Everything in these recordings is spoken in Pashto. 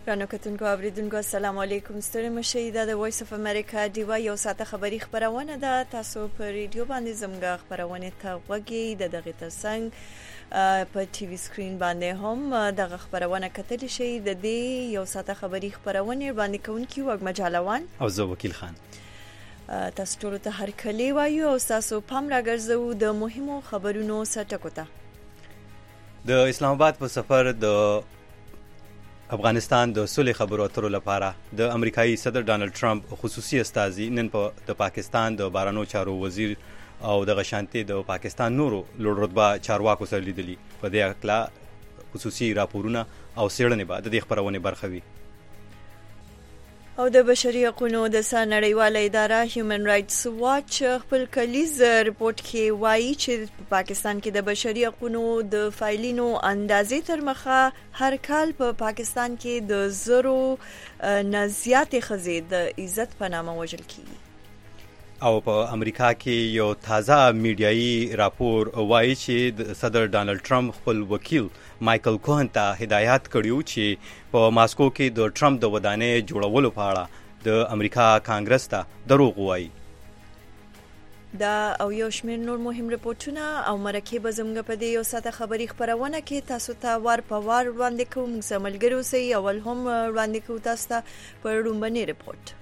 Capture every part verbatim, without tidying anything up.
رانو کتونکو اوریدونکو السلام علیکم ستړي مشئ دا د وایس اف امریکا دیوا یو ساعته خبری خبرونه ده تاسو په ریډیو باندې زموږ خبرونه ته وګورئ د دغه ترڅنګ په ټي وي سکرین باندې هم دغه خبرونه کتلی شئ د دې یو ساعته خبری خبرونه باندې کوونکی وګ مجالوان او زه وکیل خان تاسو ټول ته هر کلی وایو او تاسو پام راګرځو د مهمو خبرونو سټکو ته د اسلام آباد په سفر د افغانستان د صلح خبرو اترو لپاره د امریکایي صدر ډانلډ ټرمپ خصوصي استازي نن په د پاکستان د بهرنیو چارو وزیر او د غشانتي د پاکستان نورو لوړ رتبه چارواکو سره لیدلي په دې اړه خصوصي راپورونه او څېړنې به د دې خبرونه برخه وي. او د بشري حقوقو د سرنړیواله اداره هیومن رائټس واچ خپل کلیز رپورت کې وایي چې په پاکستان کې د بشري حقوقو د فایلینو اندازې تر مخه هر کال په پاکستان کې د زرو نه زیاتې ښځې د عزت په نامه وژل کیږي. او په امریکا کې یو تازه میډیایي راپور وایي چې د صدر ډانلډ ټرمپ خپل وکیل مایکل کوهن ته هدایت کړیو چې په ماسکو کې د ټرمپ د ودانۍ جوړولو په اړه د امریکا کانګرس ته دروغ وایي. دا او یو شمېر نور مهم رپورټونه او مرکې به زموږ په دې یو ساعته خبري خبرونه کې تاسو ته وار په وار وړاندې کوم. موږ ملګري اوسئ. اول هم وړاندې کوو تاسو ته په لومړني رپورټ.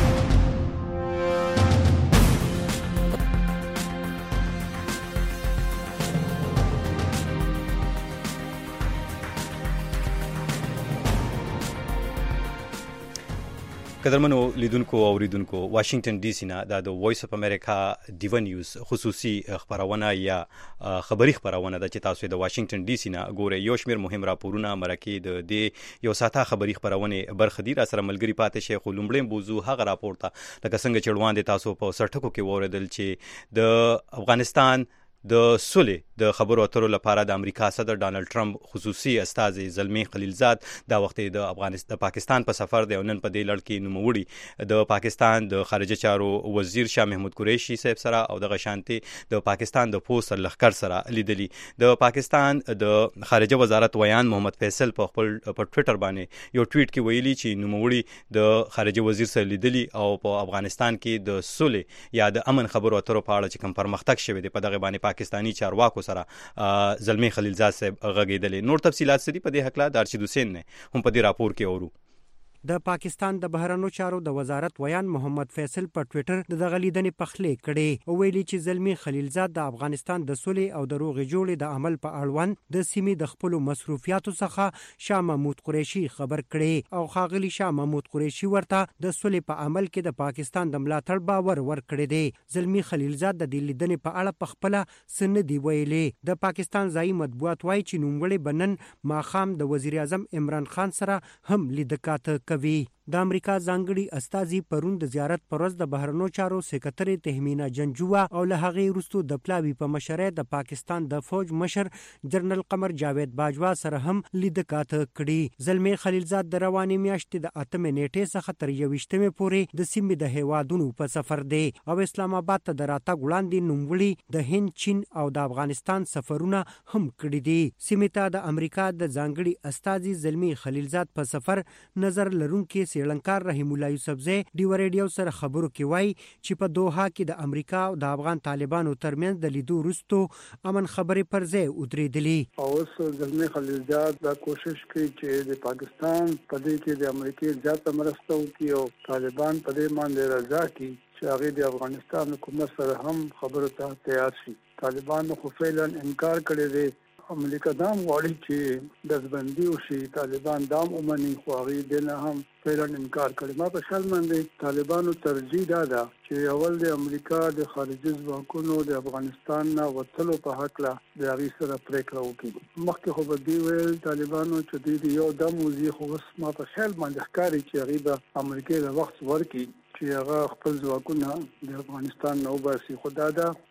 قدرمنو لیدونکو او اوریدونکو واشنگټن ډي سي نه دا د وایس اف امریکا دیوا نیوز خصوصي خبرونه یا خبری خبرونه د چې تاسو د واشنگټن ډي سي نه ګورئ. یو شمېر مهم راپورونه مرکې د دې یو ساعته خبری خبرونه برخه دي را سره ملګری پاتې شي. خو لومړی موضوع هغه راپور ته لکه څنګه چې وړاندې تاسو په سرټکو کې وریدل چې د افغانستان د صلح د خبرو اترو لپاره د امریکا صدر ډانلډ ټرمپ خصوصي استازي زلمی خلیلزاد دا وخت د افغانستان د پاکستان په سفر دی او نن په دې لړ کې نوموړي د پاکستان د خارجه چارو وزیر شاه محمود قریشي صاحب سره او د غشانتي د پاکستان د پوسټ لخر سره لیدلي. د پاکستان د خارجه وزارت ویان محمد فیصل په خپل په ټوئیټر باندې یو ټویټ کې ویلي چې نوموړي د خارجه وزیر سره لیدلي او په افغانستان کې د صلح یا د امن خبرو اترو په اړه چې کوم پرمختګ شوی دی په دغه باندې پاکستانی چارواکو سره زلمی خلیلزاد صاحب غږیدلې. نور تفصيلات سری په دې حق لا دارشد حسین نه هم په دې راپور کې اورو. د پاکستان د بهرنیو چارو د وزارت ویان محمد فیصل په ټوئیټر د دغه لیدنې پخلې کړي او ویلي چې زلمی خلیلزاد د افغانستان د صلح او د روغې جوړې د عمل په اړوند د سیمې د خپل مصروفیاتو څخه شاه محمود قریشي خبر کړي او خاغلی شاه محمود قریشي ورته د صلح په عمل کې د پاکستان د ملاتړ باور ورکړي دي. زلمی خلیلزاد د دې لیدنې په اړه په خپل سن دی ویلي. د پاکستان ځایي مطبوعات وایي چې نوموړي بنن ماخام د وزیر اعظم عمران خان سره هم لیدکات کوي. د امریکا ځانګړي استازي پرون د زیارت پروز د بهرنیو چارو سکرټری تهمینا جنجوا او له هغه وروسته د پلاوی په مشره د پاکستان د فوج مشر جنرال قمر جاوید باجوا سره هم لیدکات کړي. زلمی خلیلزاد د رواني میاشتې د اتمې نیټې څخه تر یوویشتمې پورې د سیمې د هیوادونو په سفر دی او اسلام آباد ته د راتګ وړاندې نوموړي د هند، چین او د افغانستان سفرونه هم کړي دي. سیمې ته د امریکا د ځانګړي استازي زلمی خلیلزاد په سفر نظر لرونکي سریلانکار رحیم الله یوسفزی ډیو ریډیو سره خبرو کې وایي چې په دوحه کې د امریکا او د افغان طالبانو ترمنځ د لیدو وروسته امن خبرې پر ځای ودرېدلې. اوس زلمی خلیلزاد دا کوشش کوي چې د پاکستان په دې کې د امریکا زیاته مرسته وکړي او طالبان په دې باندې رضا کړي چې هغه د افغانستان حکومت سره هم خبرو ته تیار شي. طالبان خو فعلا انکار کړی دی. امریکا دام غواړي چې دزبندي وشي، طالبان دام ومني، خو هغې دې نه هم فعلا انکار کړی. ما په خیال باندې طالبانو ترجیح دا ده چې اول د امریکا د خارجي ځواکونو د افغانستان نه وتلو په هکله د هغې سره پرېکړه وکړي. مخکې خو به دوی ویل طالبانو چې دوی د یو دم وځي، خو اوس ما په خیال باندې ښکاري چې هغې به امریکا له وخت ورکړي چې هغه خپل ځواکونه د افغانستان نه وباسي. خو دا ده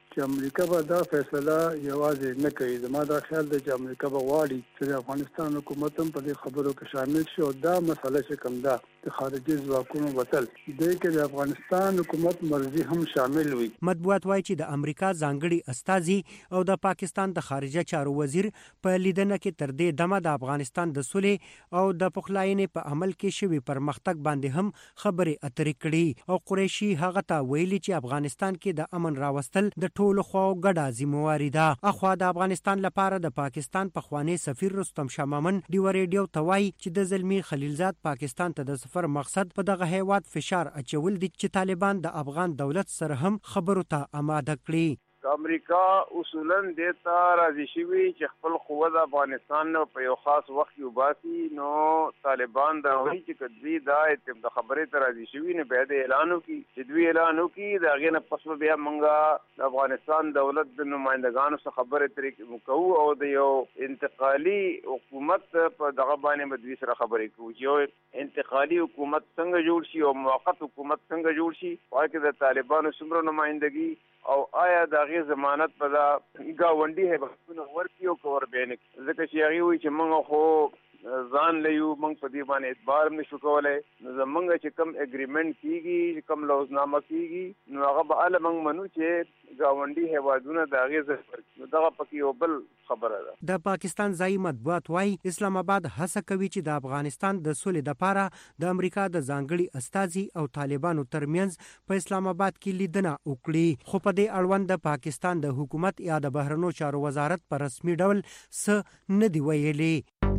چې امریکا به دا فیصله یوازې نه کوي. زما دا خیال دی چې امریکا به غواړي چې د افغانستان حکومت هم په دې خبرو کې شامل شي او دا مسله چې کوم ده د خارجي ځواکونو وتل دې کې د افغانستان حکومت مرزي هم شامل وي. مطبوعات وايي چې د امریکا ځانګړي استازي او د پاکستان د خارجه چارو وزیر په لیدنه کې تر دې دمه د افغانستان د سولې او د پخلاینې په عمل کې شوی پرمختګ باندې هم خبرې اترې کړي او قریشي هغه ته ویلي چې افغانستان کې د امن راوستل د ټولو خو ګډه ذمہواری ده. اخوا د افغانستان لپاره د پاکستان پخوانی سفیر رستم شاه مومن دی ریډیو توای چې د زلمی خلیلزاد پاکستان ته د سفر مقصد په دغه هیواد فشار اچول دي چې طالبان د افغان دولت سره هم خبرو ته آماده کړي. امریکا اصولاً دیتا راضي شوی چې خپل قوت افغانستان نو په یو خاص وخت کې وباسي نو طالبان دا وایي چې کدی دا اتم د خبرې ته راضي شوی نه به د اعلان وکړي چې دوی اعلان وکړي دا غي نه پس بیا مونږه د افغانستان دولت د نمائندګانو سره خبرې ترې وکړو او د یو انتقالي حکومت په دغه باندې مدوي سره خبرې کوو. یو انتقالي حکومت څنګه جوړ شي او موقت حکومت څنګه جوړ شي وايي چې د طالبانو څومره نمائندګي او آیا د غي ضمانت په دا گاونډي هبونه ورکیو کور بینه ځکه چې هغه وی چې موږ خو ځان لیو موږ په دې باندې اعتبار نشو کولای نو زمونږ چې کوم اګریمنت کیږي کوم لوزنامه کیږي نو هغه به ال موږ منو چې گاونډي هوادونه د غي ځکه نو دا پکې یو بل خبره ده. د پاکستان ځای مطبوعات وايي اسلام آباد هڅه کوي چې د افغانستان د سولې لپاره د امریکا د ځانګړي استازي او طالبانو ترمنځ په اسلام آباد کې لیدنه وکړي خو په دې اړوند د پاکستان د حکومت یا د بهرنیو چارو وزارت په رسمي ډول څه نه دی ویلي.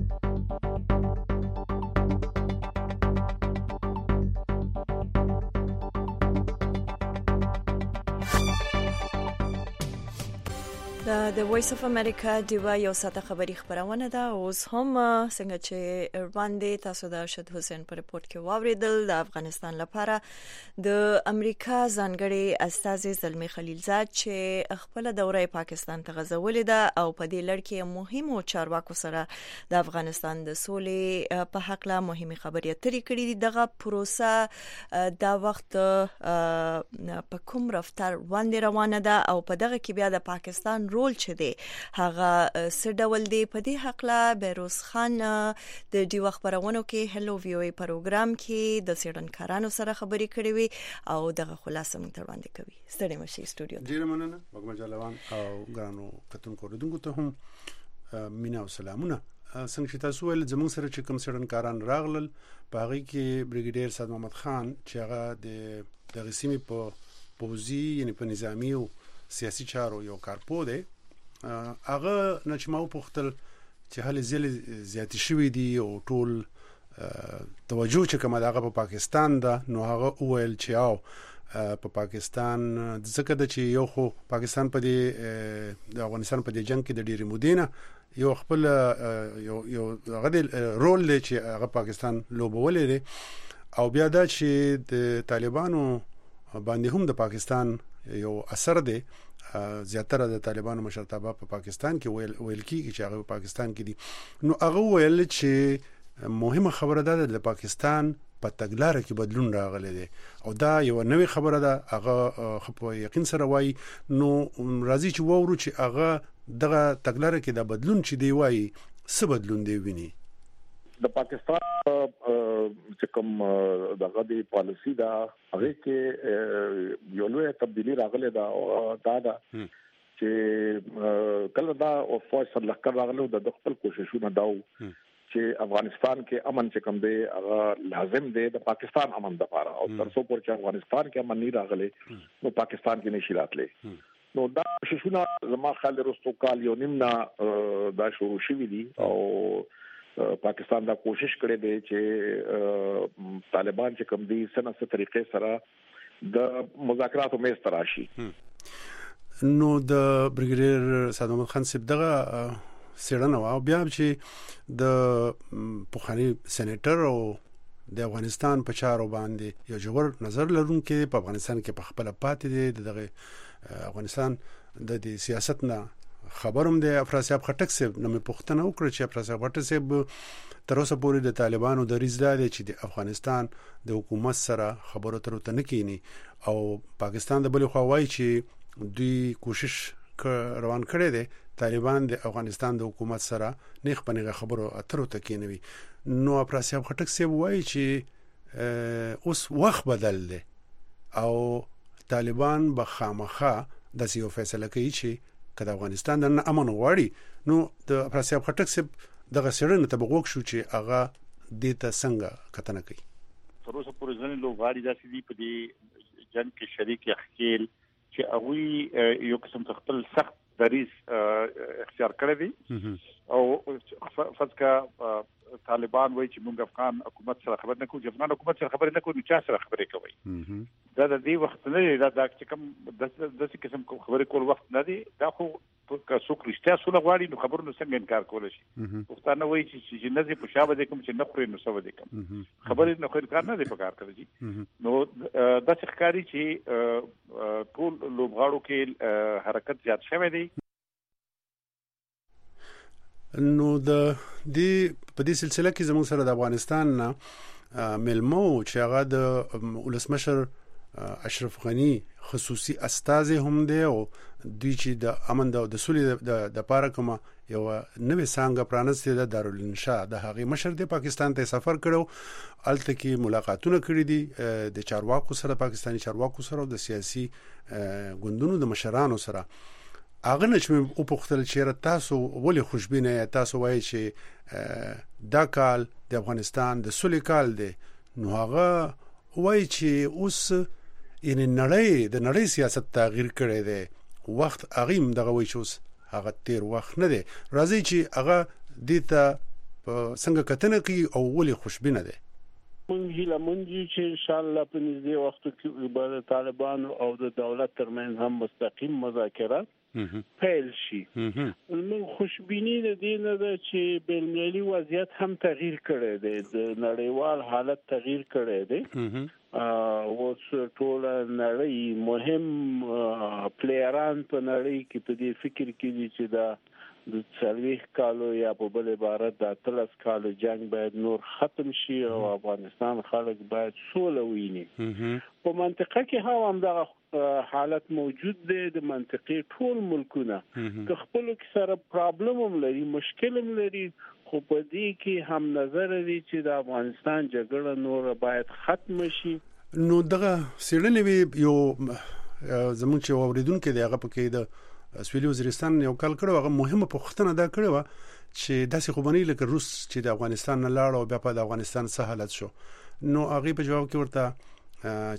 د وایس اف امریکا دیوا یو ساته خبری خبرونه ده اوس هم څنګه چې وړاندې تاسو د ارشد حسین په رپورت کې واوریدل د افغانستان لپاره د امریکا ځانګړي استازي زلمی خلیلزاد چې خپل دوره پاکستان ته غزولې ده او په دې لړ کې مهمو چارواکو سره د افغانستان د سولې په حق لا مهمه خبرې اترې کړې دي. دغه پروسه دا وخت په کوم رفتار باندې روانه ده او په دغه کې بیا د پاکستان رول چه دی هغه سډول دی په دې حق لا بیروز خان د دیو خبرونو کې هلو وی او ای پروګرام کې د سیډنکارانو سره خبرې کړې وي او دغه خلاصه مونږ تر باندې کوي. ستړي مشي سټوډیو ډیر مننه وګمه جلوان او ګرانو کتونکو ردونکو ته هم مینا او سلامونه. څنګه چې تاسو ول زموږ سره چې کوم سیډنکاران راغلل په هغه کې بریګیډیر صاد محمد خان چې هغه د د غسیمي په پوزي یعنی په نظامی او سیاسي چارو یو کارپو دی هغه نشماو پختل چې هله زل زیات شوی دی او ټول توجه چې کومه دغه په پاکستان ده نو هغه ویل چې او په پاکستان ځکه د چې یو خو پاکستان په دې د افغانستان په دې جنگ کې د ډیری مودینه یو خپل یو یو هغه رول دی چې هغه پاکستان لوبولې دی او بیا دا چې د طالبانو باندې هم د پاکستان یو اثر دی زیاتره د طالبانو مشرتابه په پاکستان کې ویل ویل کیږي چې هغه په پاکستان کې دي نو هغه ویل چې مهمه خبره ده د پاکستان په تګلارې کې بدلون راغلی دی او دا یو نوې خبره ده هغه خو یقین سره وایي نو راځي چې وورو چې هغه دغه تګلارې کې د بدلون چې دی وایي څه بدلون دی ویني. د پاکستان چې کوم دغه دی پالیسی دا هغه کې یو لوی تبدیلی راغله دا دا دا چې کله دا او فوج سره لکه راغله د خپل کوششونه داو چې افغانستان کې امن چې کوم دی هغه لازم دی د پاکستان امن لپاره او تر څو پورې افغانستان کې امن نه راغله نو پاکستان کې نشي راتلی نو دا کوششونه زما خیال رستو کال یو نیمه دا شروع شوی دي او پاکستان دا کوشش کړي دي چې طالبان چې کوم دي سنه څه طریقې سره د مذاکراتو مېز تراشي. نو د بریګیډیر صاد محمد خان صاحب دغه سیړنه او بیا چې د پوخانی سېنیټر او د افغانستان په چارو باندې یو جوړ نظر لرونکي په افغانستان کې په خپل پاتې دي دغه افغانستان د سیاست نه خبروم د افراسیاب خټک صاحب نو مې پوښتنه وکړه چې افراسیاب خټک صاحب تر اوسه پورې د طالبانو د ریزداد چې د افغانستان د حکومت سره خبرو ترته نه کینی او پاکستان د بل خو وایي چې دوی کوشش روان کړی دی طالبان د افغانستان د حکومت سره نیخ پنیغه خبرو اترو تکینوي. نو افراسیاب خټک سی وایي چې اوس وخت بدل دی او طالبان به خامخا د سیو فیصله کوي چې کله افغانستان د امن غواړي نو د افراسیاب خټک سی دغه سړنه ته بغوک شو چې هغه د ته څنګه کتنه کوي. تر اوسه پورې ځنې لوبغاړي داسې دي په دې جنګ کې شریک اخیل چې هغه یو قسم خپل سخت دریز اختیار کړی دی او فزکا طالبان وایي چې موږ افغان حکومت سره خبر نه کوو، چې افغان حکومت سره خبر نه کوو نو چا سره خبرې کوي. دا د دې وخت نه دی، دا چې کوم د داسې قسم خبرې کول وخت نه دی. دا خو که څوک رښتیا سوله غواړي نو خبرونه څنګه انکار کولی شي. پښتانه وایي چې چې نه دې په شا به دې کوم چې نه خورې نو څه به دې کوم، خبرې نه خورې کار نه دی په کار کوي. نو داسې ښکاري چې ټول لوبغاړو کې حرکت زیات شوی دی. نو د دې په دې سلسله کې زموږ سره د افغانستان نه ملمو چې هغه د ولسمشر اشرف غنی خصوصي استازي هم دی او دوی چې د امن د سولې د د پاره کومه یو نوې څنګه پرانستې د دارالانشاء د هغه مشر د پاکستان ته سفر کړو، الته کې ملاقاتونه کړې دي د چارواکو سره، پاکستاني چارواکو سره او د سیاسي ګوندونو د مشرانو سره. اغه نشم او پختل چیرې تاسو ولې خوشبینه یا تاسو وایي چې دا کال د افغانستان د سولې کال دی، نو هغه وایي چې اوس ان نړۍ د نړۍ سیاست تغییر کړی دی، وخت اغیم دغه وایي چې اوس هغه تیر وخت نه دی. راځي چې هغه دې ته څنګه کتنه کوي او ولې خوشبینه دی. مونږ هیله مونږ چې ان شاء الله په نږدې وخت کې به طالبان او د دولت ترمنځ هم مستقیم مذاکرات پیل شي. موږ خوشبینی د دې نه ده چې بین‌المللي وضعیت هم تغییر کړی دی، د نړیوال حالت تغییر کړی دی. اوس ټول نړۍ مهم پلیران په نړۍ کې په دې فکر کې دي چې دا د څلوېښت کالو یا په بل عبارت د اتلس کالو جنگ باید نور ختم شي او افغانستان خلک باید سوله ویني. په منطقه کې هم دغه حالت موجود دی. د منطقې ټول ملکونه که خپلو کې سره پرابلم هم لري، مشکل هم لري، خو په دې کې هم نظر دی چې د افغانستان جګړه نور باید ختم شي. نو دغه سیړنې یو زموږ چې اوریدونکو دی هغه پکې د سویلي وزیرستان یو کال کړو، هغه مهمه پوښتنه دا کړې و چې داسې خو بنې لکه روس چې د افغانستان نه لاړ او بیا په افغانستان څه حالت شو. نو هغه په جواب کې ورته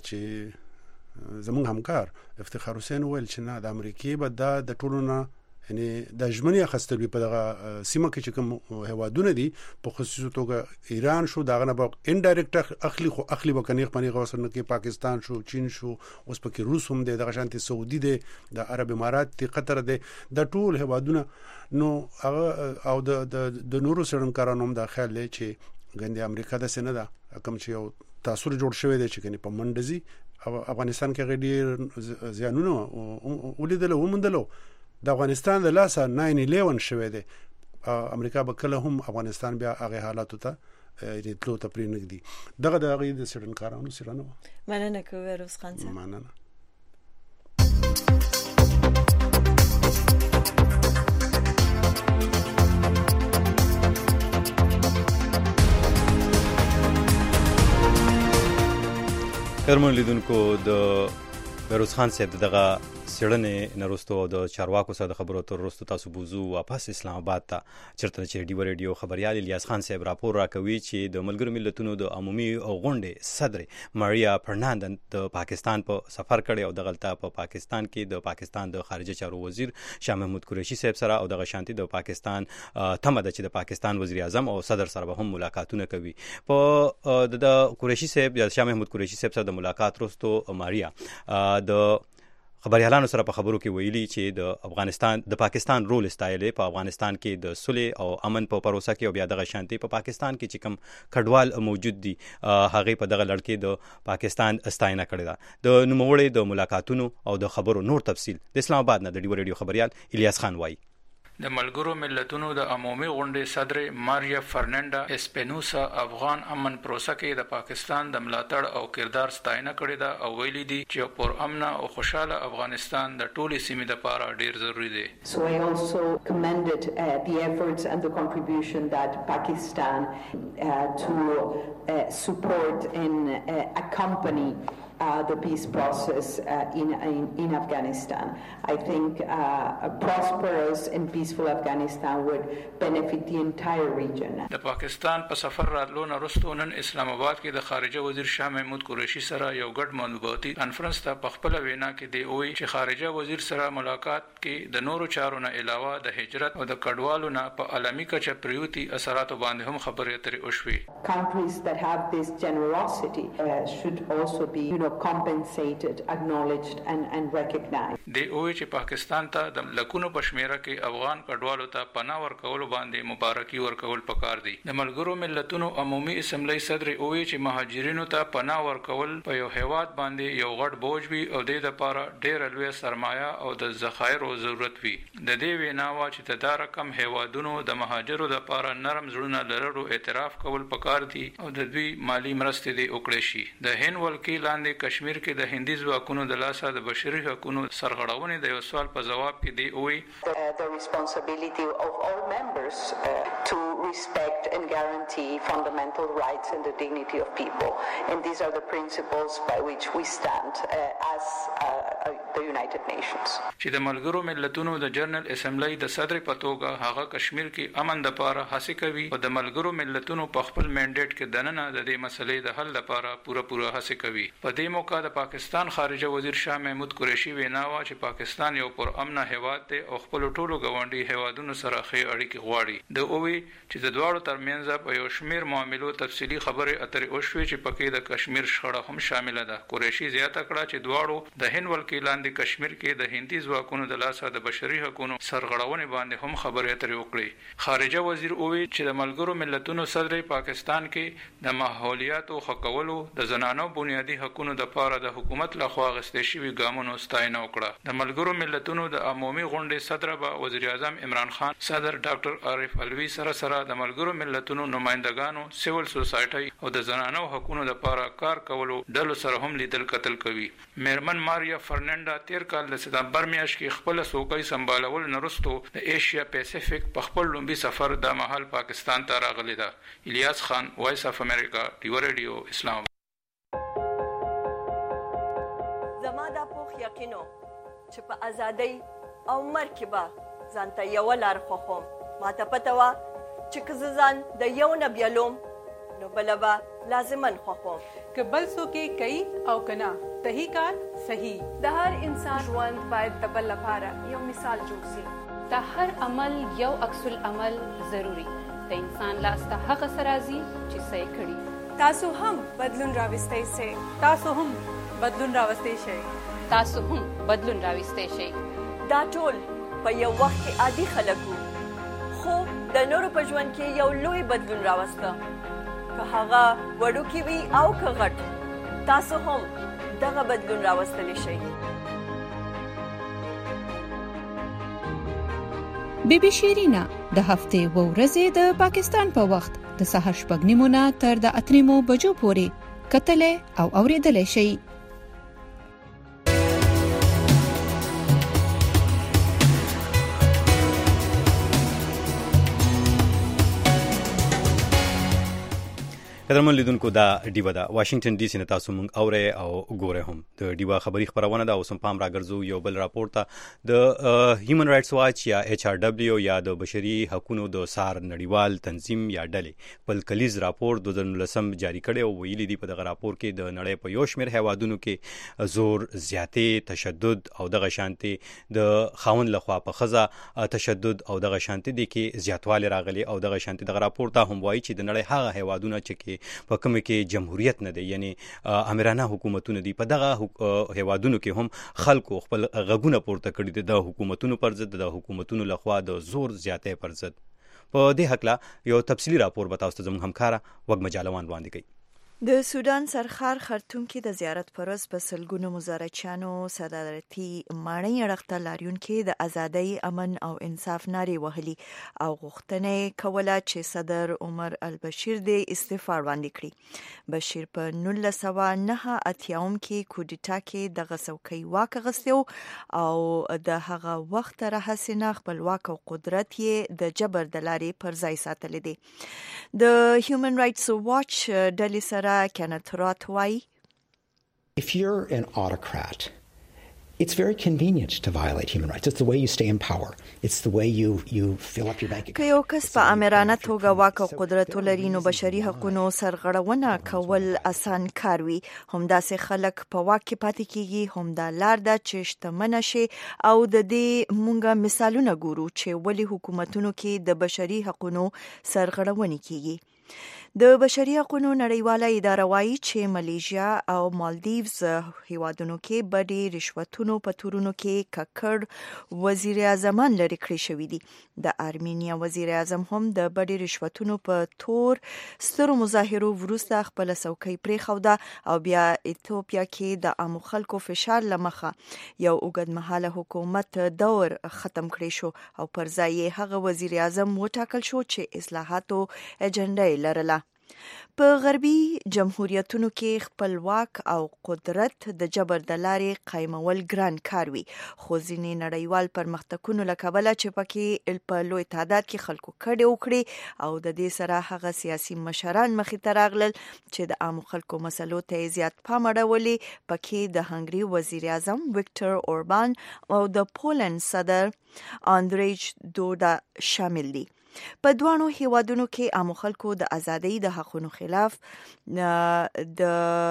چې زموږ همکار افتخار حسین ویل چې نه د امریکای به دا د ټولو نه یعنی د ژمنې اخیستل په دغه سیمه کې چې کوم هوادونه دي په خصوصي توګه ایران شو، دغه نه به انډایرکټ اخلي خو اخلي به کنيخ پنيغ وسره کې پاکستان شو، چین شو، اوس پکې روس هم دی، دغه شانتي سعودي دی، د عرب امارات دی، قطر دی، د ټول هوادونه. نو هغه او د د نورو سرنکارانو هم د خیال دی چې ګنده امریکا د سینه ده کوم چې یو تاثیر جوړ شوی دی چې کني په منډزي افغانستان کې غډیر زیانونه ولیدل ومندلو. د افغانستان د لاسه ناین الیون شوه دی، امریکا به کله هم افغانستان بیا هغه حالاتو ته ریتلو ته پرې نګدي. دغه د هغه د سرنکارانو سره نه مننه کوي روز خان صاحب. مننه. کرمن لیدونکو د روز خان صاحب دغه سړنې نرستو د چارواکو سره د خبرو تر وروسته تاسو بوزو واپس اسلام آباد ته چرته چې ډیو ریډیو خبريال الیاس خان صاحب راپور راکوي چې د ملګرو ملتونو د عمومي غونډې صدر ماریا فرناندن د پاکستان په سفر کړي او د غلطه په پاکستان کې د پاکستان د خارجه چارو وزیر شاه محمود قریشي صاحب سره او د شانتي د پاکستان تمه ده چې د پاکستان وزیر اعظم او صدر سره هم ملاقاتونه کوي. په د قریشي صاحب یا شاه محمود قریشي صاحب سره د ملاقات وروسته ماریا د خبريالانو سره په خبرو کې ویلي چې د افغانستان د پاکستان رول استایلې په افغانستان کې د صلح او امن په پروسه کې او بیا د شانتي په پاکستان کې چې کوم کډوال موجود دي هغه په دغه لړ کې د پاکستان استاینه کړې ده. د نوموړي د ملاقاتونو او د خبرو نور تفصیل د اسلام آباد نه د ډیو ریډیو خبريال الیاس خان وایي. د ملګرو ملتونو د عمومي غونډې صدر ماریا فرناندا اسپینوسا افغان امن پروسه کې د پاکستان د ملاتړ او کردار ستاینه کړې ده او ویلي دي چې پر امن او خوشاله افغانستان د ټولې سیمې لپاره ډیر ضروری دی. So I also commended uh, the efforts and the contribution that Pakistan uh, to uh, support and uh, accompany Uh, the peace process uh, in, in in Afghanistan. I think uh, a prosperous and peaceful Afghanistan would benefit the entire region. د پاکستان په سفر راتلو نه وروسته نن اسلام آباد کې د خارجه وزیر شاه محمود قریشي سره یو ګډ مطبوعاتي کانفرنس ته په خپل وینا کې دی وی چې خارجه وزیر سره ملاقات کې د نورو چارو نه علاوه د هجرت او د کډوالو نه په عالمي کچه پریوتی اثرات باندې هم خبرې اترې وشوي. Countries that have this generosity uh, should also be, you know, compensated, acknowledged and and recognized. د اوی چې پاکستان ته د لکونو پښمیره کې افغان کډوالو ته پناه ورکول باندې مبارکي ورکول پکار دي. د ملګرو ملتونو عمومي اسمبلی صدر اوی چې مهاجرینو ته پناه ورکول په یو هیواد باندې یو غټ بوج وي او د لپاره ډېر لوی سرمایه او د ذخایرو ضرورت وي. د دې ویناوه چې د رقم هیوادونو د مهاجرو لپاره نرم زړونه لرلو اعتراف کول پکار دي او د دوی مالی مرستې دی وکړي شي. د هند ولکې لاندې کشمیر کې د هندي ځواکونو د لاسه د بشري حقوقو سرغړونې د یو سوال په جواب کې دی وی the responsibility of all members uh, to respect and guarantee fundamental rights and the dignity of people, and these are the principles by which we stand uh, as uh, the United Nations. چې د ملګرو ملتونو د جنرال اسمبلی د صدر په توګه هغه کشمیر کې امن د لپاره هڅه کوي او د ملګرو ملتونو په خپل منډیټ کې دننه د دې مسلې د حل لپاره پوره پوره هڅه کوي. په دې موقع د پاکستان خارجه وزیر شاه محمود قریشي ویناوه چې پاکستان یو پر امن هیواد دی او خپل ټولو ګاونډي هیوادونو سره ښه اړیکې غواړي. د اووی چې د دواړو ترمنځ په یو شمیر معاملو تفصیلی خبرې اترې وشوي چې پکې د کشمیر شخړه هم شامل ده. قریشي زیاته کړه چې دواړو د هند ولکې لاندې کشمیر کې د هندي ځواکونو د لاسه د بشري حقوقو سرغړونې باندې هم خبرې اترې وکړي. خارجه وزیر اووی چې د ملګرو ملتونو صدر پاکستان کې د ماحولیات او حقوقو د زنانو بنیادی حقوقو د لپاره د حکومت لخوا غستې شوی ګامونو ستاینه وکړه. د ملګرو ملتونو د عمومي غونډې صدر به وزیر اعظم عمران خان، صدر ډاکټر عارف علوي سره سره د ملګرو ملتونو نمائندگانو، سیول سوسایټي او د زنانو حقوقو لپاره کار کولو ډلو سره هم لیدل کتل کوي. میرمن ماریا فرناندا تیر کال د سپتمبر میاشت کې خپل سوکۍ سمبالول نرستو د ایشیا پیسفیک په خپل لومبي سفر د محل پاکستان ته راغلی ده. الیاس خان، وایس اف امریکا، ډیو ریډیو، اسلام. زما دا پوخ یقینو چې په ازادۍ او مرګ کې به ځانته یوه لار خوښوم. ماته پته وه چې که زه ځان د یو نه بیلوم نو بله به لازمن خوښوم. که بل څوک یې کوي او که نه، صحیح کار صحیح. د هر انسان ژوند باید د بل لپاره یو مثال جوړ شي. د هر عمل یو عکس العمل ضروري. د انسان لاس ته هغه څه راځي چې څه یې کړي. تاسو هم بدلون راوستی شئ. تاسو هم بدلون راوستی شئ. تاسو هم بدلون راوستی شئ. دا ټول په یو وخت کې عادي خلک وو، خو د نورو په ژوند کې یو لوی بدلون راوسته. که هغه وړوکی وي او که غټ، تاسو هم دغه بدلون راوستلی شئ. بی بی شیرینا د هفتې و ورځې د پاکستان په وخت د سهار شپږ نیمو نه تر د اتو نیمو بجو پورې کتلې او اورېدلې شئ. قدرمن لیدونکو، دا ډیوه ده واشنگټن ډي سي نه تاسو مونږ اورئ او ګورئ هم. د ډیوه خبري خبرونه ده. اوس هم پام راګرځو یو بل راپور ته. د هیومن رائټس واچ یا ایچ آر ډبلیو یا د بشري حقوقو د سار نړیوال تنظیم یا ډلې خپل کلیز راپور د دوه هزار نولسم جاری کړی او ویلي دي په دغه راپور کې د نړۍ په یو شمېر هیوادونو کې زور زیاتې، تشدد او دغه شانتي د خاوند لخوا په ښځه تشدد او دغه شانتي دي کې زیاتوالی راغلی او دغه شانتي دغه راپور ته هم وایي چې د نړۍ هغه هیوادونه چې په کوم کې جمهوریت نه دی، یعنی امرانه حکومتونه دي، په دغه هیوادونو کې هم خلکو خپل غږونه پورته کړي دي د حکومتونو پر ضد، د حکومتونو لخوا د زور زیاتې پر ضد. په دې هکله یو تفصیلی راپور به تاسو ته زموږ همکاره وږمه جالوان وړاندې کوي. د سودان سرخار خرطوم کې د زیارت پرست په سلګونو مزارچیانو صدارتي ماڼۍ اړخته لاریون کې د ازادۍ، امن او انصاف نارې وهلي او غوښتنه کوله چې صدر عمر البشیر د استعفا وړاندې کړي. بشیر په نولس سوه نهه اتیاوم کې کودتا کې دغه څوکۍ واک اخیستی او د هغه وخت راهیسې نه خپلواک او قدرت یې د جبر د لارې پر ځای ساتلی دی. د هیومن رایټس واچ ډلې سره Kenneth Roth why? If you're an autocrat, it's very convenient to violate human rights. It's the way you stay in power. It's the way you you fill up your bank account. که یو کس په امرانه توګه واک او قدرت ولري نو بشري حقوقو سرغړونه کول اسان کار وي. همداسې خلک په واک کې پاتې کیږي. همدا لار ده چې شتمن شي او د دې مونږه مثالونه ګورو چې ولې حکومتونو کې د بشري حقوقو سرغړونه کیږي. د بشري حقوقو نړیواله اداره وايي چې ملیشیا او مالدیوز هیوادونو کې بدی رشوتونو په تورونو کې ککړ وزیر اعظمان لري کړی شوی دي. د ارمینیا وزیر اعظم هم د بدی رشوتونو په تور سترو مظاهرو وروسته خپل څوکۍ پریښوده او بیا ایتوپیا کې د عامو خلکو فشار لمخه یو اوږدمهاله حکومت دور ختم کړی شو او پر ځای هغه وزیر اعظم وټاکل شو چې اصلاحاتو اجنډا لرله. په غربي جمهوریتونو کې خپلواک او قدرت د جبر د لارې قایمول ګران کار وي، خو ځینې نړیوال پرمختګونو له کبله چې پکې په لوی تعداد کې خلکو کډې وکړي او د دې سره هغه سیاسي مشران مخې ته راغلل چې د عامو خلکو مسلو ته زیات پام اړولي. پکې د هنګري وزیر اعظم ویکټر اوربان او د پولند صدر اندریج دودا شامل دي. په دوانو هیوادونو کې عامو خلکو د ازادۍ د حقونو خلاف د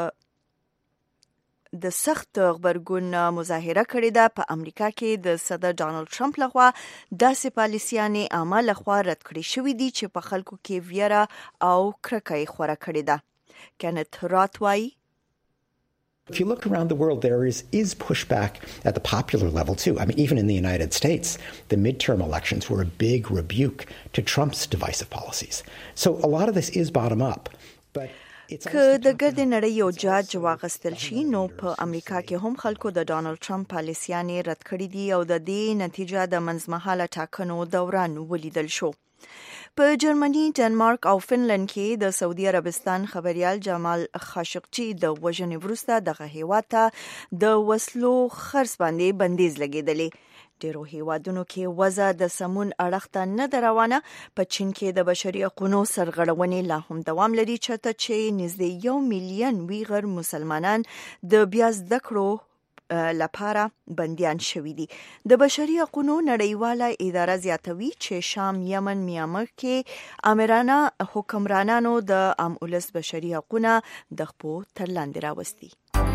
د سخت غبرګون مظاهره کړې ده. په امریکا کې د صدر ډانلډ ټرمپ لخوا داسې پالیسیانې عامه لخوا رد کړې شوې دي چې په خلکو کې ویره او کرکه یې خوره کړې ده. کینت رات وایي If you look around the world, there is, is pushback at the popular level too. I mean, even in the United States, the midterm elections were a big rebuke to Trump's divisive policies. So a lot of this is bottom up. But که د ګردې نړۍ یو جاج واغستل شي نو په امریکا کې هم خلکو د ډانلډ ټرمپ پالیسیانې رد کړې دي او د دې نتیجه د منځمهاله ټاکنو دوران ولیدل شو. په جرمني، ډنمارک او فنلند کې د سعودي عربستان خبريال جمال خاشقجي د وژنې وروسته دغه هیواد ته د وسلو خرڅ باندې بندیز لګیدلی. ډیرو هیوادونو کې وضع د سمون اړخ ته نه ده روانه. په چین کې د بشري حقوقو سرغړونې لا هم دوام لري چېرته چې نږدې یو میلیون ویغر مسلمانان د بیا زده کړو لپاره بندیان شوي دي. د بشري حقوقو نړیواله اداره زیاتوي چې شام، یمن، میانمار کې امرانه حکمرانانو د عام ولس بشري حقوقونه د خپو تر لاندې راوستي.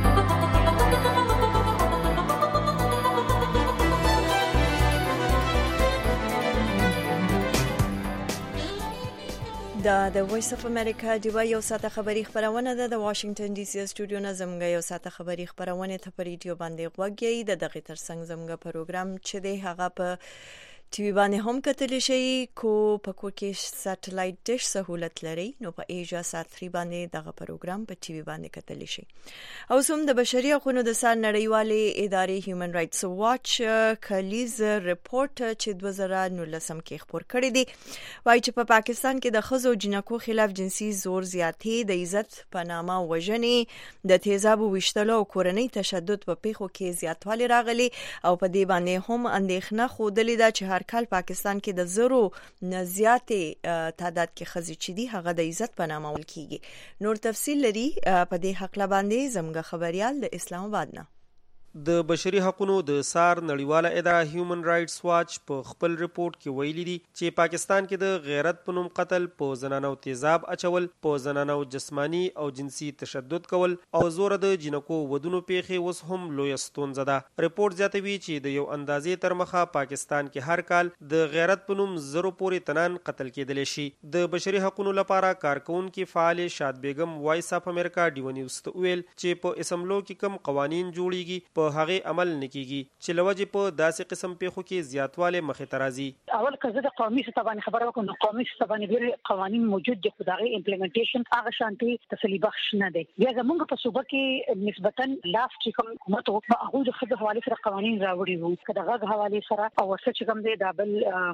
دا د وایس اف امریکا دیوا یو ساعته خبری خبرونه ده د واشنگټن ډي سي سټوډیو نه زموږ یو ساعته خبری خبرونه ته په ریډیو باندې غوږی د دغه ترڅنګ زموږ پروګرام چې دی هغه په ټي وي باندې هم کتلی شي. کو په کور کې ساتلایت ډیش سہولت لري نو په ایجا سات تری باندې دغه پروګرام په ټي وي باندې کتلی شي. او سم د بشري حقوقو د سر نړیوالې ادارې هیومن رایټس واچ کلیز ریپورت چې دوه زره نولسم کې خبر کړی دی وایي چې په پاکستان کې د ښځو جنکو خلاف جنسي زور زیاتې، د عزت په نامه وژنې، د تیزابو ویشتلو او کورنۍ تشدد په پیښو کې زیاتوالی راغلی او په دې باندې هم اندېښنه ښودلې ده چې هر کال پاکستان کې د زرو نه زیاتې تعداد کې ښځې چې دي هغه د عزت په نامه وژل کیږي. نور تفصیل لري په دې حق باندې زموږ خبريال د اسلام آباد نه. د بشري حقوقو د سار نړیواله اداره هیومن رایټس واچ په خپل ریپورت کې ویلي دي چې پاکستان کې د غیرت په نوم قتل، په زنانو تیزاب اچول، په زنانو جسمانی او جنسي تشدد کول او زور د جنکو ودونو پیښې اوس هم لوی ستونزه ده. ریپورت زیاتوي چې د یو اندازې تر مخه پاکستان کې هر کال د غیرت په نوم زرو پورې تنان قتل کېدلی شي. د بشري حقوقو لپاره کارکونکو فعال شاد بیگم وایس اف امریکا ډیو نیوز ته ویل چې په اسمبلو کې کم قوانین جوړیږي په په هغه عمل نکېږي چې لوجه په داسې قسم پیښو کې زیاتواله مخې ته راځي. اول که زه د قومي ستابانه خبره وکړم نو قومي ستابانه ډېر قوانين موجود دي خو دغه امپلیمنټیشن هغه شانتي تسلی بخش نه دی. بیا زموږ په صوبه کې نسبتا لاس چې کوم حکومت او هغه د خدای حواله سره قوانين راوړي وو کداغه حواله سره او څه چې کوم دی د بل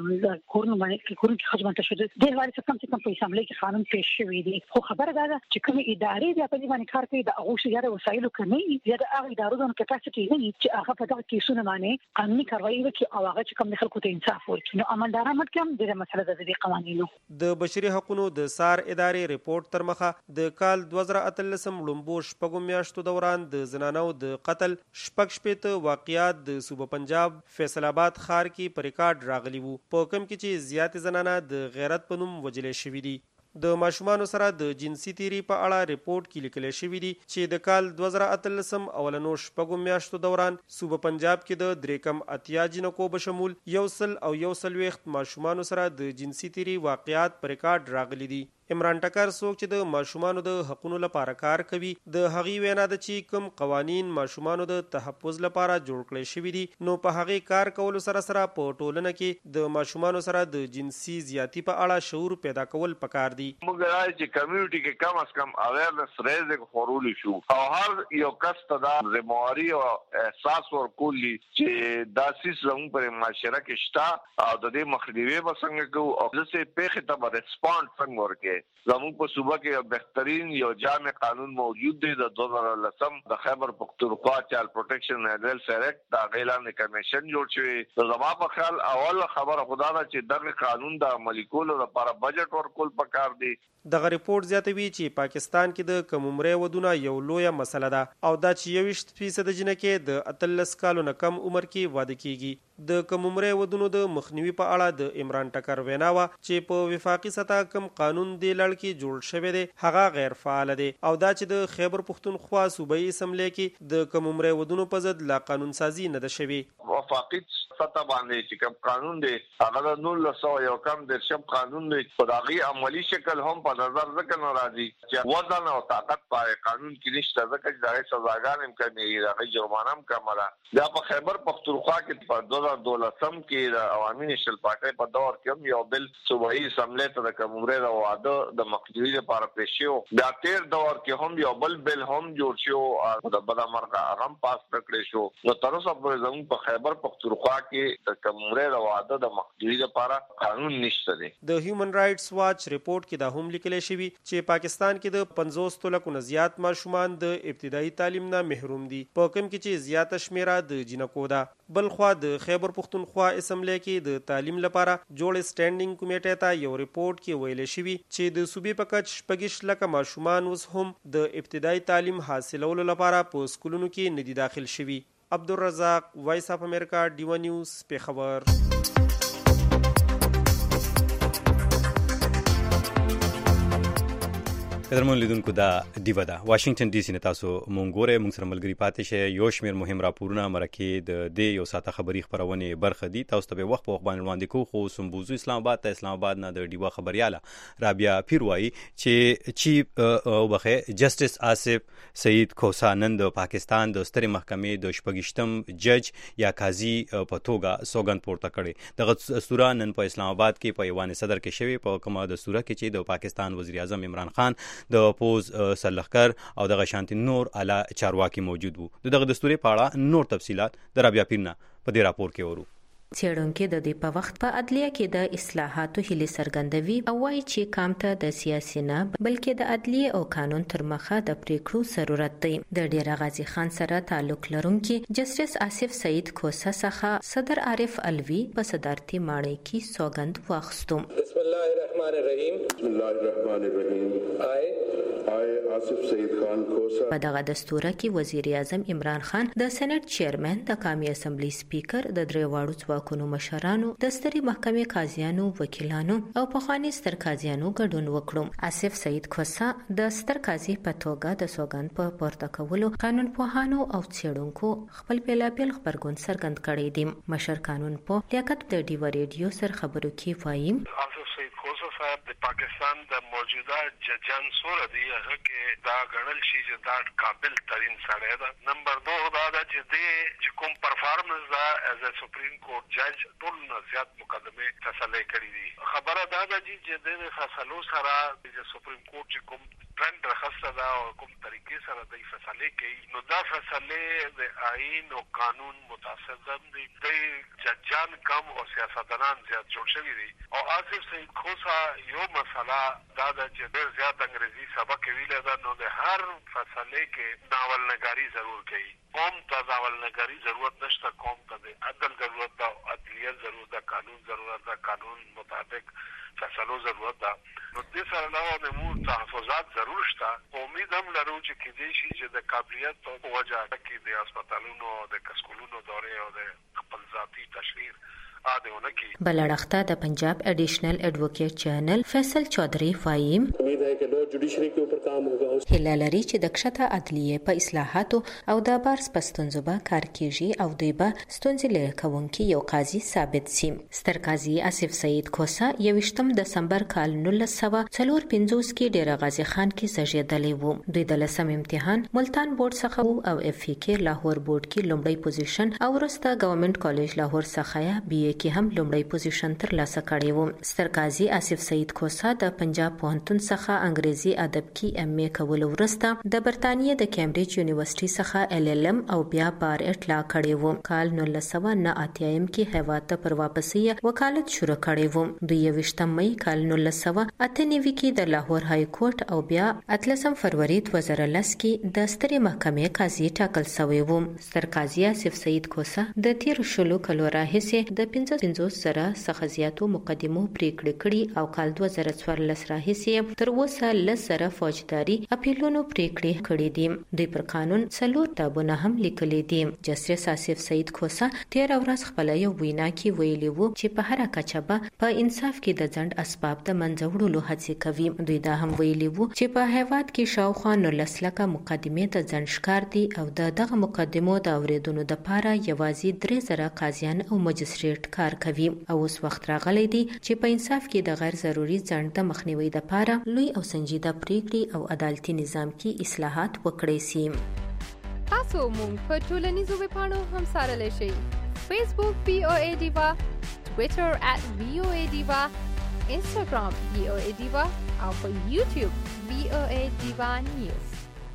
کورن باندې کورن کې خدمت تشدد د حواله سره کوم څه کوم په اسمبلی کې قانون پیښ شوی دی خو خبره ده چې کوم ادارې د په باندې کار کوي د هغه شیاره وسایلو کمی یا د هغه ادارو د کپاسټي نه چې هغه په دغه کیسونه باندې قانوني کاروایی وکړي او هغه چې کوم خلکو ته انصاف ورکړي. نو امانداران مکم د مسله د دې قوانینو د بشري حقوقو د سار ادارې ریپورت تر مخه د کال دوه زره اتلسم لومبو شپږم میاشتو دوران د زنانو د قتل شپږ شپېته واقعیات د صوبه پنجاب فیصل آباد ښار کې پر ریکارډ راغلي وو په کوم کې چې زیات زنانه د غیرت په نوم وجلې شوې دي. د ماشومان سره د جنسي تیری په اړه ریپورت کې لیکل شوی دی چې د کال دوه زره اتلسم اولنو شپږم میاشتو دوران صوبه پنجاب کې د دریکم اتیا جنکو بشمول یو سل او یو سل وخت ماشومان سره د جنسي تیری واقعیات پر ریکارډ راغلي دي. عمران ټکر څوک چې د ماشومانو د حقوقو لپاره کار کوي د هغې وینا ده چې کوم قوانین ماشومانو د تحفظ لپاره جوړ کړي شوي دي نو په هغې کار کولو سره سره په ټولنه کې د ماشومانو سره د جنسي زیاتی په اړه شعور پیدا کول پکار دي. موږ راځي چې کمیونټي کې کم از کم اویرنس ریز خورول شو او هر یو کس ته دا ذمہواری او احساس ورکولي چې داسې زموږ پر معاشره کې شته او د دې مخنیوي به څنګه کوو او ځکه پیښې ته به ریسپانډ څنګه ورکړي. زموږ په صوبه کې بهترین یو جامع قانون موجود دی د دوه زره لسم د خیبر پختونخوا چایلډ پروټیکشن اینڈ ویلفیر ایکټ دا غیلان کمیشن جوړ شوی. زما په خیال اول خبره خدا ده چې دغه قانون د عملي کولو لپاره بجټ ورکول پکار دی. دغه ریپورت زیاتوي چې پاکستان کې د کم عمره ودونه یو لویه مسله ده او دا چې یوویشت فیصد جنکې د اتلس کالو نه کم عمر کې واده کیږي. د کم عمره ودونو د مخنیوي په اړه د عمران ټکر وینا و چې په وفاقي سطح کم قانون دی لړ کې جوړ شوی دی هغه غیر فعال دی او دا چې د خیبر پختونخوا صوبایي اسمبلی کې د کم عمره ودونو په ضد لا قانون سازي نه ده شوی. وفاقي سطح باندې چې کوم قانون دی هغه د نولس سوه یو کم درشم قانون دی په دغه عملی شکل هم په نظر ځکه ناراضي چې وزن او طاقت په قانون کې نشته ځکه چې دغه سزاګان هم کمې دغه جرمانه هم کمه ده. دا په خیبر پختونخوا کې په دوه زره دولسم کې د عوامي نېشنل پارټۍ په دور کې هم یو بل صوبایي اسمبلی ته د کم عمرې د واده د مخنیوي لپاره پیښ شو. دا تیر دور کې هم یو بل بل هم جوړ شو او د بدامرغه هم پاس کړی شو. نو تر اوسه پورې زموږ په خیبر پختونخوا کې د کم عمرې د واده د مخنیوي لپاره قانون نشته دی. د هیومن رائټس واچ ریپورت کې دا هم لیکل شوی چې پاکستان کې د پنځوس لکو نه زیات ماشومان د ابتدایي تعلیم نه محروم دي په کوم کې چې زیاته شمیره د جنکو ده. بل خو د خیبر پختونخوا اسمبلی کې د تعلیم لپاره جوړ سټینډینګ کمیټې ته یو ریپورت کې ویل شوی چې د صوبې په کچ شپږ لکه ماشومان اوس هم د ابتدایي تعلیم حاصلولو لپاره په سکولونو کې ندي داخل شوي. عبدالرزاق وایس اف امریکا ډیو نیوز پیښور. قدرمن لیدونکو دا دیو ده واشنگټن ډي سي نه تاسو مونږ ګوره مونږ سره ملګری پاتې شئ. یو شمیر مهم راپورونه مرکه د دې یو ساته خبري خبرونه برخه دي تاسو ته وخت په وخت باندې وړاندې کوو خو سمبوزو اسلام آباد ته اسلام آباد نه د ډیوا خبرياله رابعه پیروای چې چیف او بخه جسټس آصف سعید کوسا نن د پاکستان د سترې محکمې د شپږشتم جج یا قاضي په توګه سوګند پورته کړي. دغه دستور نن په اسلام آباد کې په ایوان صدر کې شوی په کومه دستور کې چې د پاکستان وزیر اعظم عمران خان د پوز سرلخکر او د غشانتي نور اعلی چارواکي موجود وو. دغه دستوري په اړه نور تفصيلات د رابعه پیرنا په دې راپور کې ورو. څېړونکو د دې په وخت په عدلیه کې د اصلاحاتو هلي سرګندوي او وايي چې کام ته د سیاسي نه بلکې د عدلیه او قانون تر مخه د پریکړو ضرورت دی. د ډیر غازی خان سره تعلق لرونکي جسټس آصف سعید کوسا څخه صدر عارف الوی په صدارتي ماڼۍ کې سوګند واخیستو. بسم الله الرحمن الرحیم. بسم الله الرحمن الرحیم. آی آصف سعید خان کوسا. په دغه دستور کې وزیر اعظم عمران خان د سېنات چیرمن د قومي اسمبلی سپیکر د دریواړو ځواکونو مشرانو د سترې محکمې قاضیانو وکیلانو او پخواني ستر قاضیانو ګډون وکړو. آصف سعید کوسا د ستر قاضي په توګه د سوګند په پورته کولو قانون پوهانو او څېړونکو خپل بیلابیل خبرګون څرګند کړی دی. مشر قانون په لیاقت د ډیو ریډیو سره خبرو کې وایي آصف سعید کوسا طرفه د پاکستان د موجوده ججان سره دی هغه کې دا غړل شي چې دا قابل ترين سړی ده. نمبر دو دا د چې کوم پرفارمنس دا از ا سپریم کورټ جج ټول نه زیات مقدمه فیصله کړې دي. خبره دا ده چې د فیصلو سره د سپریم کورټ چې کوم ټرند راخسته دا او کوم طریقې سره د فیصله کوي نو دا فیصله د آئین او قانون متاثر دي. د ججان کم او سیاستدانان زیات جوړ شوي دي او آصف سید خوسا یو مسله دا ده چې ډېر زیات انګریزي سبق ویلی ده نو د هر فیصلې کې ناول نګاري ضرور کوي. قوم ته ناول نګاري ضرورت نشته، قوم ته د عدل ضرورت ده، عدلیت ضرورت ده، قانون ضرورت ده، قانون مطابق فیصلو ضرورت ده. نو دې سره علاوه د مو تحفظات ضرور شته. امید هم لرو چې کېدای شي چې د قابلیت په وجه کې د هسپتالونو د کسکولونو دورې او د خپل ذاتي تشهیر بلړښته د پنجاب ایډیشنل ایڈوکیټ جنرال فیصل چودھری فایم امید ہے کہ لو جوډیشری کے اوپر کام ہوگا. هله لري چې د کښته عدلیه په اصلاحاتو او د بارس پستونزو به کار کیږي او دوی به ستونزې لري کوونکي یو قاضي ثابت سي. ستر قاضي آصف سید کوسا یوشتم دسمبر کال نولس سوه څلور پنځوس کې ډیر غازی خان کې زیږیدلی وو. دوی د لسم امتحان ملتان بورډ څخه او اف ای کې لاهور بورډ کې لومړی پوزیشن او وروسته ګورنمنت کالج لاهور څخه بي کې هم لومړی پوزیشن تر لاسه کړی وو. ستر قاضي آصف سید کوسا د پنجاب پوهنتون څخه انګریزي ادب کې ام ای کول وروسته د برتانیې د کیمبرج یونیورسيټي څخه ال ال ام او بیا بار اطلاع کړی وو. کال نولس سوه نه اتیا کې هیواد ته پر واپسی وکالت شروع کړی وو. دوی یوشتم مئی کال نولس سوه اته نوي کې د لاهور های کورټ او بیا اتلسم فروری دوه زره لس کې د سترې محکمې قاضي ټاکل شوی وو. ستر قاضي آصف سید کوسا د تیر شلو کلو راهیسې د پنځوس زره څخه زیاتو مقدمو پریکړې کړي او کال دوه زره څوارلس راهیسې تر اوسه لس زره فوجداري اپیلونو پریکړې کړي دي. دوی پر قانون څلور کتابونه هم لیکلي دي. جسټس آصف سید کوسا تیر ورځ خپل یو وینا کې ویلي وو چې په هر کچه به په انصاف کې د ځنډ اسباب د منځوړلو هڅې کوي. دوی دا هم ویلي وو چې په هیواد کې شاوخوا نولس لکه مقدمې د ځنډ ښکار دي او د دغه مقدمو د اوریدونو لپاره یوازې درې زره قاضیان او مجستریټ کار کوي او اوس وخت راغلی دی چې په انصاف کې د غیر ضروري ځنډ د مخنیوي لپاره لوی او سنجیده پریکړې او عدالتي نظام کې اصلاحات وکړي سي. تاسو مونږ په ټولنیزو ویبپاڼو هم سره شئ. فیسبوک وی او ای ډیوا، ټوئیټر ات وی او ای ډیوا، انسټاګرام وی او ای ډیوا او په یوټیوب وی او ای ډیوا نیوز.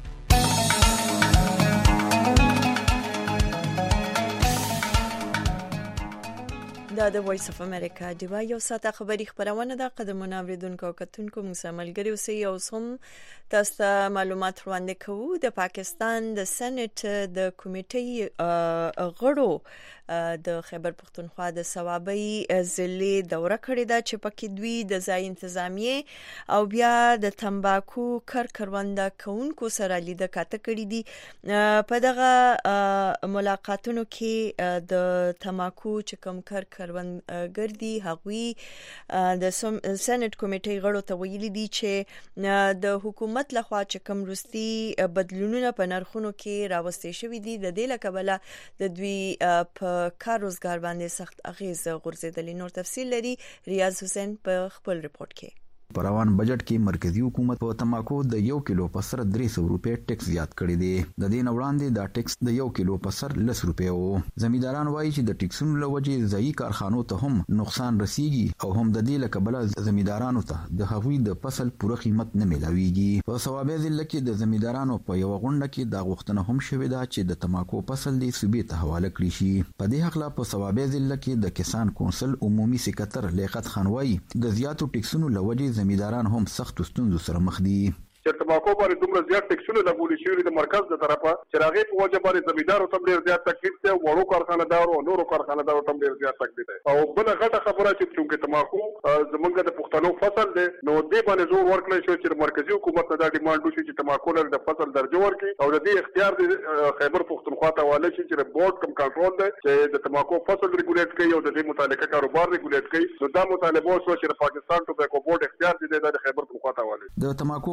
دا د وایس اف امریکا دیوا یو ساته خبری خبرونه ده. قدمونه اوریدونکو او کتونکو موږ سره ملګری اوسئ او سم تاسو ته معلومات وړاندې کوو. د پاکستان د سېنات د کمیټې غړو د خیبر پختونخوا د ثوابي ضلع دوره کړې ده چې پکې دوی د ځای انتظامیه او بیا د تمباکو کار کروانده کونکو سره لیده کاته کړې دي. په دغه ملاقاتونو کې د تماکو چې کوم کار کروندګردي هغوی د سېنات کمیټې غړو ته ویلي دي چې د حکومت لخوا چې کوم روستي بدلونونه په نرخونو کې راوستي شوي دي د دې لکبله د دوی په کار روزګار باندې سخت اغیز غورځیدلی. نور تفصیل لري ریاض حسین په خپل رپورت کې. په روان بجټ کې مرکزی حکومت په تماکو د یو کیلو په سر درې سوه روپۍ ټیکس زیات کړی دی. د دې نه وړاندې دا ټیکس د یو کیلو په سر لس روپۍ وو. زمینداران وایي چې د ټیکسونو له وجې ځایي کارخانو ته هم نقصان رسیږي او هم د دې له کبله زمیندارانو ته د هغوی د فصل پوره قیمت نه میلاویږي. په ثوابي ضلع کې د زمیندارانو په یو غونډه کې دا غوښتنه هم شوې ده چې د تماکو فصل دی صوبې ته حواله کړي شي. په دې حق لا په ثوابي ضلع کې د کسان کونسل عمومي سکرټر لیاقت خان وایي د زیاتو ټیکسونو له وجې زمینداران هم سخت ستونزو سره مخ دي. چې تماکو باندې دومره زیات ټیکسونه لګول شوي د مرکز د طرفه چې راغی په وجه باندې زمیندارو ته ډېر زیات تکلیف دی. وړو کارخانه‌دارو او نورو کارخانه‌دارو ته ډېر زیات تکلیف دی. او بل غټه خبره چې چې تماکو زمونږ د پښتنو فصل دی نو دې باندې زور ورکړل شو چې مرکزی حکومت نه دا ډیماند وشي چې تماکو لر د فصل درجه ورکړي او د دې اختیار د خیبر پښتونخوا ته حواله شي چې بورډ کم کنټرول دی چې د تماکو فصل ریګولیټ کوي او د دې متعلقه کاروبار ریګولیټ کوي. نو دا مطالبه شو چې پاکستان ټوباکو بورډ اختیار دی د خیبر پښتونخوا ته حواله. د تماکو فصل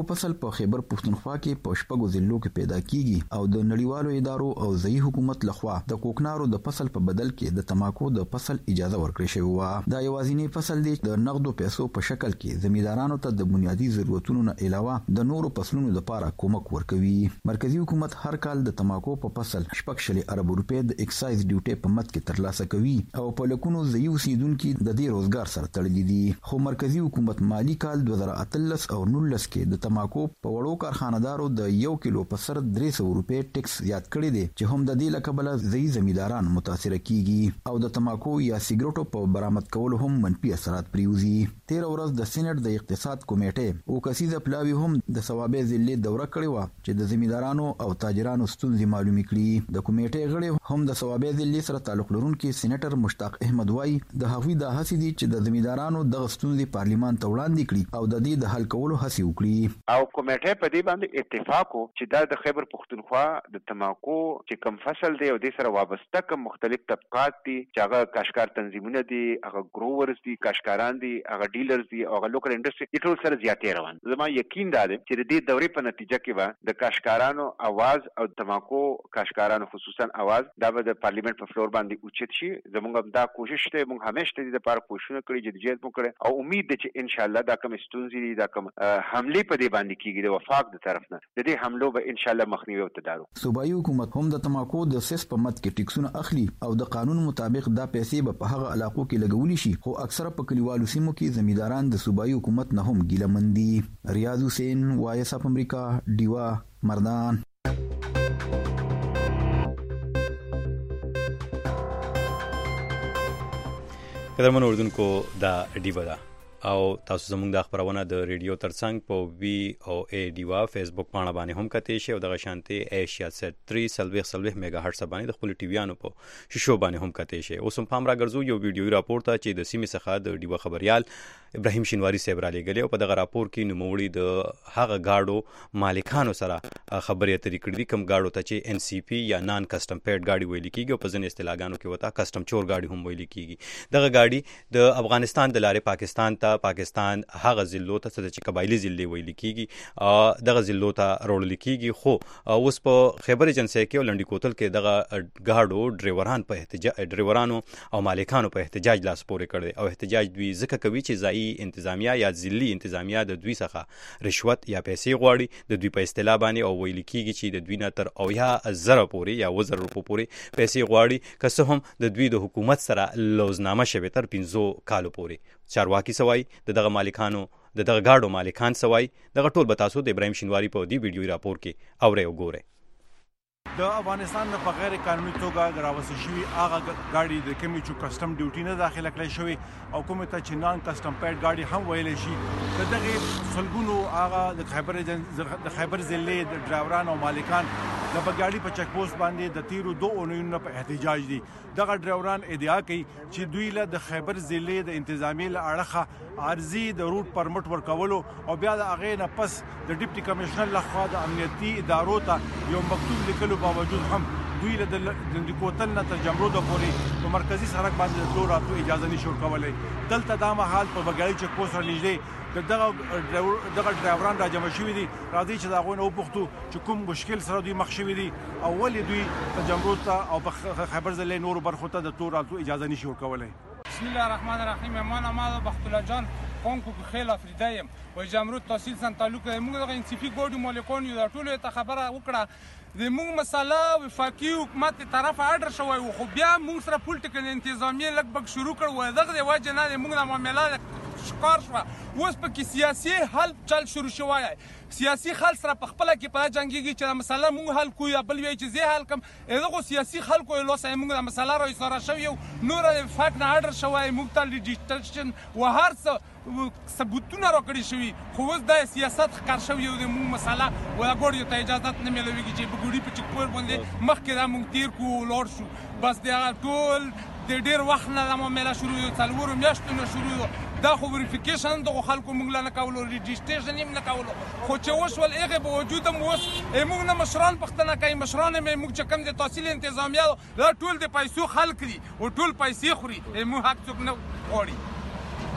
په خیبر پښتونخوا کې په شپږو ضلعو کې پیدا کیږي او د نړیوالو ادارو او ځایي حکومت لخوا د کوکنارو د فصل په بدل کې د تماکو د فصل اجازه ورکړې شوې و. دا یوازینی فصل دی د نقدو پیسو په شکل کې زمیندارانو ته د بنیادی ضرورتونو نه علاوه د نورو فصلونو لپاره کومک ورکوي. مرکزی حکومت هر کال د تماکو په فصل شپږ شلي ارب روپۍ د اکسایز ډیوټي په مد کې ترلاسه کوي او په لکونو ځایي اوسیدونکو د دې روزګار سره تړلي دي. خو مرکزی حکومت مالی کال دوه زره اتلس او نولس کې د تماکو په وړو کارخانه‌دارو د یو کیلو په سر درې سوه روپۍ ټیکس زیات کړی دی چې هم د دې له کبله ځایي زمینداران متاثر کیږي او د تماکو یا سیګریټو په برآمد کولو هم منفي اثرات پریوزي. تیر ورځ د سېنات د اقتصاد کمیټې او کسیزه پلاوی هم د ثوابې ضلع دوره کړې و چې د زمیندارانو او تاجرانو ستونزې معلومې کړي. د کمیټې غړي هم د ثوابې ضلع سره تعلق لرونکي سېنیټر مشتاق احمد وای د هغوی د هڅې دي چې د زمیندارانو د ستونزې پارلیمان ته وړاندې کړي او د دې د حل کولو هڅې وکړي. او کمیټه په دې باندې اتفاق وکړ چې دا د خیبر پښتونخوا د تماکو چې کوم فصل دی او د سره وابسته کوم مختلف طبقات دي چې هغه کاشکار تنظیمونه دي، هغه ګروورز دي، کاشکاران دي، هغه ډیلرز دي او هغه لوکل انډستری ټول سره زیاتې روان. زما یقین دا دی چې د دې دورې په نتیجه کې به د کاشکارانو आवाज او تماکو کاشکارانو خصوصا आवाज دا به د پارلیمنت په فلور باندې اوچت شي. زموږ دا کوشش ته موږ همیشه د دې لپاره کوشش کړی جديت مو کړی او امید ده چې ان شاء الله دا کوم ستونزې دي دا کوم حمله په دې باندې کیږي د وفاق د طرف نه د دې حملو به ان شاء الله مخنیوي او تدارک. صوبایي حکومت هم د تماکو د سیس په مد کې ټیکسونه اخلي او د قانون مطابق دا پیسې به په هغه علاقو کې لګولي شي، خو اکثره په کلیوالو سیمو کې زمینداران د صوبایي حکومت نه هم ګیلمن دي. ریاض حسین، وایس اف امریکا، ډیوا، مردان. قدرمن اردوونکو دا ډیوا ده او تاسو زموږ د خبرونه د ریډیو ترڅنګ په وی او ای ډیوا فیسبوک باندې باندې هم کتئ شئ او د غشانتي ایشیا سیټ درې سلويخ سلويخ میگا هرټز باندې د خپل ټي ویانو په شیشو باندې هم کتئ شئ. اوس هم پام راګرځو یو ویډیو راپور ته چې د سیمې څخه د ډیوا خبريال ابراهیم شینواری صاحب را لګلې او په دغه راپور کې نوموړي د هغه گاډو مالکانو سره خبرې اترې کړې دي کوم گاډو ته چې ان سی پی یا نان کسٹم پیډ گاډي ویل کیږي او په ځینې اصطلاحګانو کې وتا کسٹم چور گاډي هم ویل کیږي. دغه گاډي د افغانستان د لارې پاکستان ته پاکستان هغه ضلعو ته چې قبایلی ضلع ویل کیږي دغه ضلعو ته وړل کیږي. خو اوس په خیبر ایجنسی کې لنډی کوتل کې دغه گاډو ډرایوران په احتجاج ډرایورانو او مالکانو په احتجاج لاس پورې کړي او احتجاج دوی ځکه کوي چې ځایي انتظامیه یا ضلعي انتظامیه د دوی څخه رشوت یا پیسې غواړي د دوی په اصطلاح باندې او ویل کیږي چې د دوی نه تر او یا زره پورې یا وزر روپو پورې پیسې غواړي که څه هم د دوی د حکومت سره لوزنامه شوې تر پنځو کالو پورې. چارواکي سوای د دغه مالکانو د دغه گاډو مالکان سوای دغه ټول به تاسو د ابراهیم شینواری په دې ویډیو راپور کې اورئ او ګورئ. د افغانستان نه په غیر قانوني توګه راوستل شوي هغه ګاډي د کومې چې کسټم ډیوټي نه داخله کړی شوی او کومې ته چې نان کسټم پیډ ګاډي هم ویلی شي د دغې سلګونو هغه د خیبر د خیبر ضلع د ډرایوران او مالکان د بګاډي په چک پوسټ باندې د تیرو دوه اونیو په احتجاج دي. دغه ډرایوران ادعا کوي چې دوی له د خیبر ضلع د انتظامیې له اړخه عارضي د روټ پرمټ ورکولو او بیا د هغې نه پس د ډیپټي کمشنر لخوا د امنیتي ادارو ته یو مکتوب لیکلو باوجود هم دوی له د کوتل نه تر جمرود پورې په مرکزی سړک باندې د تلو راتلو اجازه نشي ورکولی. دلته دا مهال په بګاډي چک پوسټ سره نږدې دغه دغه ډرایوران را جمع شوي دي. راځي چې د هغوی نه وپوښتو چې کوم مشکل سره دوی مخ شوي دي او ولې دوی په جمرود ته او په خیبر ضلع نورو برخو ته د تلو راتلو اجازه نشي ورکولی. بسم الله الرحمن الرحیم. من آمد بختالله جان خانکو که خیلی افریده ایم و جمرود تحصیل سن تعلق داریم. موږ دغه انصفي ګاډي مالکان یو د ټولو ته خبره وکړه د موږ مسله وفاقي حکومت طرف اډر شوی و خو بیا موږ سره پولیټیکل انتظامیه لږ بګ شروع کړ و دغه د وجه نه موږ د معاملات ښکار شوه. اوس پکې سیاسي حل چل شروع شوی. سیاسي حل سره په خپله کې په جنګېږي چې دا مسله موږ حل کوو یا بل وایي چې زه حل کړم. دغو سیاسي خلکو یې لوسه موږ دا مسله را ایساره شوې او نوره د وفاق نه اډر شوی موږ ته رجسټریشن و هر څه ثبوتونه راکړي شوي خو اوس دا سیاست ښکار شوی او د موږ مسله و دا ګاډیو ته اجازت نه میلویږي چې په ګوډي په چک پوسټ باندې مخکې دا موږ تیر کړو ولاړ شو. بس د هغه ټول د ډېر وخت نه دا معامله شروع یو څلورو میاشتو نه شروع دا خو وریفیکیشن دغو خلکو موږ لا نه کولو رجسټریشن یې نه کولو خو چې وشول هغې باوجود هم اوس موږ نه مشران پوښتنه کوي. مشران هم موږ چې کوم د تحصیل انتظامیه دا ټول د پیسو خلک دي او ټول پیسې خوري. موږ حق څوک نه غواړي.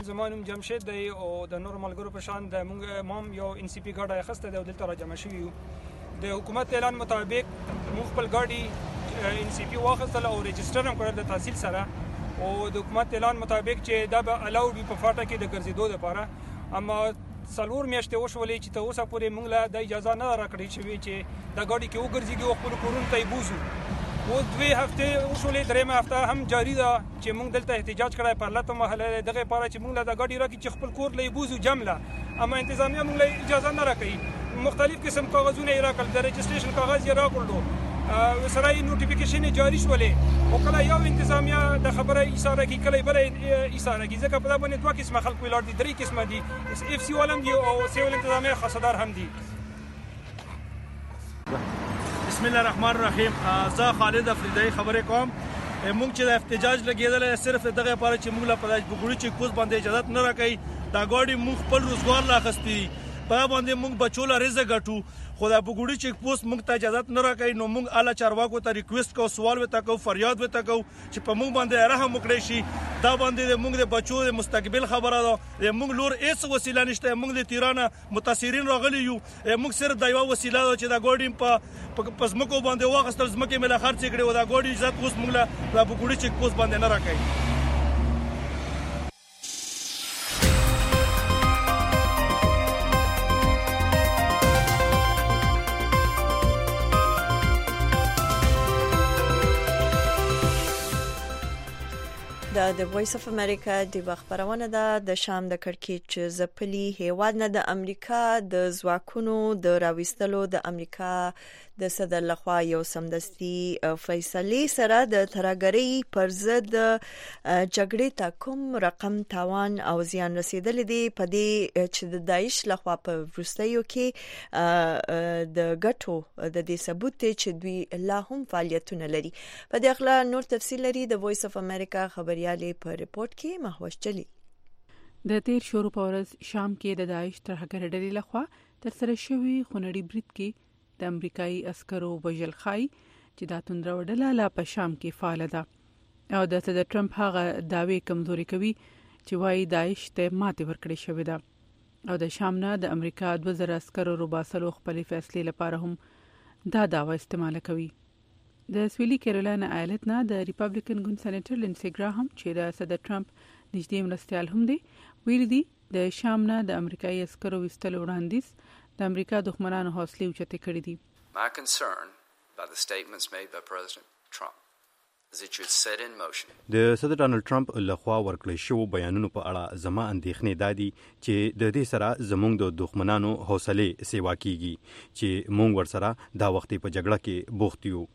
زمانم جمشید دی او د نور ملګرو په شان د موږ مام یو ان سی پی ګاډي اخسته دی او دلته راجمع شوی یو د حکومت اعلان مطابق موږ خپل ګاډي ان سی پی واخیستل او ريجستره هم کړل د تحصیل سره او د حکومت اعلان مطابق چې دا به الاو بي په فاټه کې د ګرځېدو لپاره اما څلور میاشتې وشولې چې ته اوسه پورې موږ له د اجازه نه راکړې چې چې د ګاډي کې وګرځېږي او خپل کورونو ته یې بوزو او دوی هفته وشولې درېمه هفته هم جاری ده چې موږ دلته احتجاج کړی په لته محله دغه لپاره چې موږ له د ګاډي راکړي چې خپل کور له بوزو جمله اما انتظامیه موږ له اجازه نه راکړي مختلف قسم کاغذونه یې راکړل د رجسټریشن کاغذ یې راکړلو سره یې نوټیفیکیشن جاری شولې او کله یو انتظامیه د خبره اشاره کوي کله بل اشاره کوي ځکه په دا باندې دوه قسمه خلک ولاړ دي درې قسمه دي اف سی ولم دي او سیول انتظامیه خاصدار هم دي. بسم الله الرحمن الرحیم. زه خالد افریدی خبرې کوم. موږ چې د احتجاج لګیدل صرف دغه لپاره چې موږ له پداش بګوړي چې کوز باندې اجازه نه راکړي دا ګاډي موږ خپل روزګار لا خستي په باندې موږ بچو لا رزق غټو خو دا بګوړي چې پوس موږ ته اجازه نه راکړي نو موږ اعلی چارواکو ته ریکوست کو سوال وته کو فریاد وته کو چې په موږ باندې رحم وکړي شي دا باندې موږ د بچو د مستقبل خبره ده موږ لور هیڅ وسیله نشته موږ د تیرانه متاثرین راغلي یو موږ صرف د یو وسیله چې دا ګاډي په پسمکو باندې واغستل زمکه مله خرڅ کړي او دا ګاډي عزت اوس موږ له دا بګوړي چې پوس باندې نه راکړي. دا د وایس اف امریکا د خبرونه ده د شام د کړکېچ زپلی هیواد نه د امریکا د ځواکونو د راوستلو د امریکا د صدر لخوا یو سمدستي فیصله سره د ترګری پر ضد جګړې ته کوم رقم تاوان او زیان رسیدل دي په دې چې د داعش لخوا په روسیو کې د ګټو د دې ثبوت چې دوی لا هم فعالیتونه لري. په دې اړه نور تفصیل لري د وایس اف امریکا خبريالي په ریپورت کې مهوش چلی. د تیر شروع په ورځ شام کې د داعش ترهګر ډلې لخوا تر سره شوی خونړي برید کې د امریکایي عسکرو وژل خای چې دا توندره وډله لا په شام کې فعال ده او د صدر ټرمپ هغه داوی کمزوري کوي چې وايي داعش ته ماته ورکړې شوې ده او د شام نه د امریکا دوه زره عسکرو روباسلو خپل فیصله لپاره هم دا داوا استعمال کوي. د سویلي کیرولینا ایالت نه د ریپابلیکن ګوند سېنیټر لینسي ګراهم چې د صدر ټرمپ نږدې مرستيال هم دی ویل دي د شام نه د امریکایي عسکرو وستلو وړاندیز د امریکا دښمنانو حوصله اوچته کړې دي. My concern by the statements made by President Trump is it should set in motion. د صدر ډانلډ ټرمپ لخوا ورکړل شو بیانونو په اړه زما اندېښنې دادي چې د دې سره زموږ د دښمنانو حوصله سیوا کیږي چې موږ ورسره دا وخت په جګړه کې بوخت یو.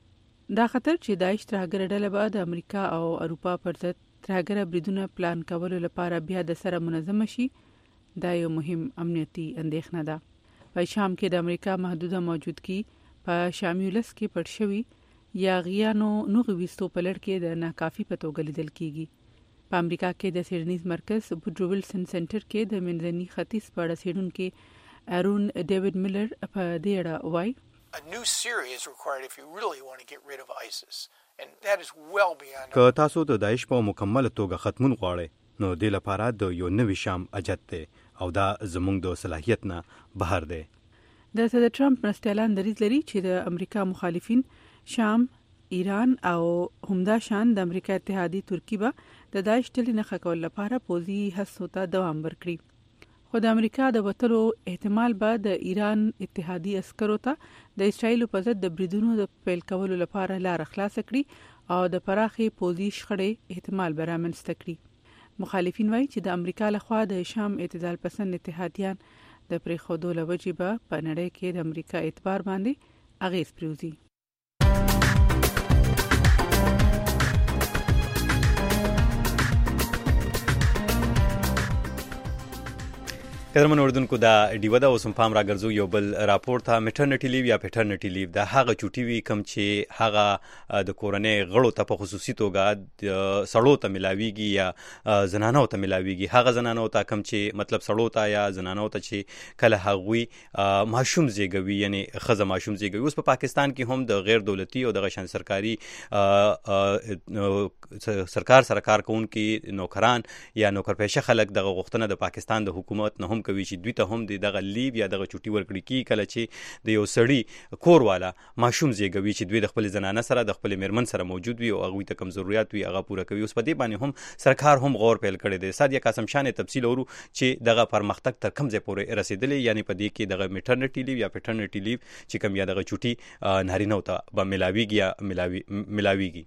دا خطر چې داعش ترهګر ډله به د امریکا او اروپا پر ضد ترهګر بریدونه پلان کولو لپاره بیا د سره منظم شي دا یو مهم امنیتي اندېښنه ده. په شام کې د امریکا محدوده موجودګي په شامیولس کې پټ شوی یا غیانو نوغ وستو په لړ کې د ناکافي پتوګل لیدل کیږي. په امریکا کې د سیډنیز مرکز ووډرو ویلسن سنټر کې د منځني ختیځ په اړه څېړونکو ارون ډیوډ میلر په دې اړه وایي A new Syria is required if you really want to get rid of ISIS and that is well beyond. که تاسو د داعش په مکمل توګه ختمون غواړئ نو د لپاره د یو نوي شام اجت ده او دا زموږ د صلاحیت نه بهر ده. د صدر ټرمپ مرستيالان دریځ لري چې د امریکا مخالفین شام، ایران او همدا شان د امریکا اتحادیه ترکی به د داعش ډلې نه خکول لپاره پوزي هڅو ته دوام ورکړي. خو د امریکا د وټلو احتمال به د ایران اتحادیه عسکرو ته د اسرایل په ضد د بریدونو د پیل کولو لپاره لار خلاص کړي او د پراخي پوزي شخړې احتمال به رامنځته کړي. مخالفین وایي چې د امریکا لخوا د شام اعتدال پسند اتحادیان د پریخودو لوجې به په نړۍ کې د امریکا اعتبار باندې اغیز پروزي. قدرمن اردوونکو دا ډیوه دا اوسم پام را ګرځو یو بل راپور ته میټرنټی لیو یا پیټرنټی لیو دا هغه چوټي وی کم چې هغه د کورنۍ غړو ته په خصوصي توګه سړو ته ملاویږي یا زنانو ته ملاویږي. هغه زنانو ته کم چې مطلب سړو ته یا زنانو ته چې کله هغوی ماشوم زیږوي یعنی خزه ماشوم زیږوي. اوس په پاکستان کې هم د غیر دولتي او د غشن سرکاري سرکار سره کار کوونکي نوکران یا نوکرپېشه خلک دغه غوښتنه د پاکستان د حکومت نه هم کوي چې دوی ته هم دغه لیو یا دغه چوټي ورکړي کی کله چې د یو سړی کور والا ماشوم زیږوي چې دوی د خپل زنانه سره د خپل میرمن سره موجود وي او هغه ته کم ضرورت وي هغه پوره کوي. اوس په دې باندې هم سرکار هم غور پیل کړی دی. ساده قاسم شان تفصیل اورو چې دغه پرمختګ تر کوم ځای پورې رسیدلی یعنی په دې کې دغه میټرنټی لیو یا پیټرنټی لیو چې کوم یا دغه چوټي نارینه ته به ملاویږي یا ملاوي ملاویږي.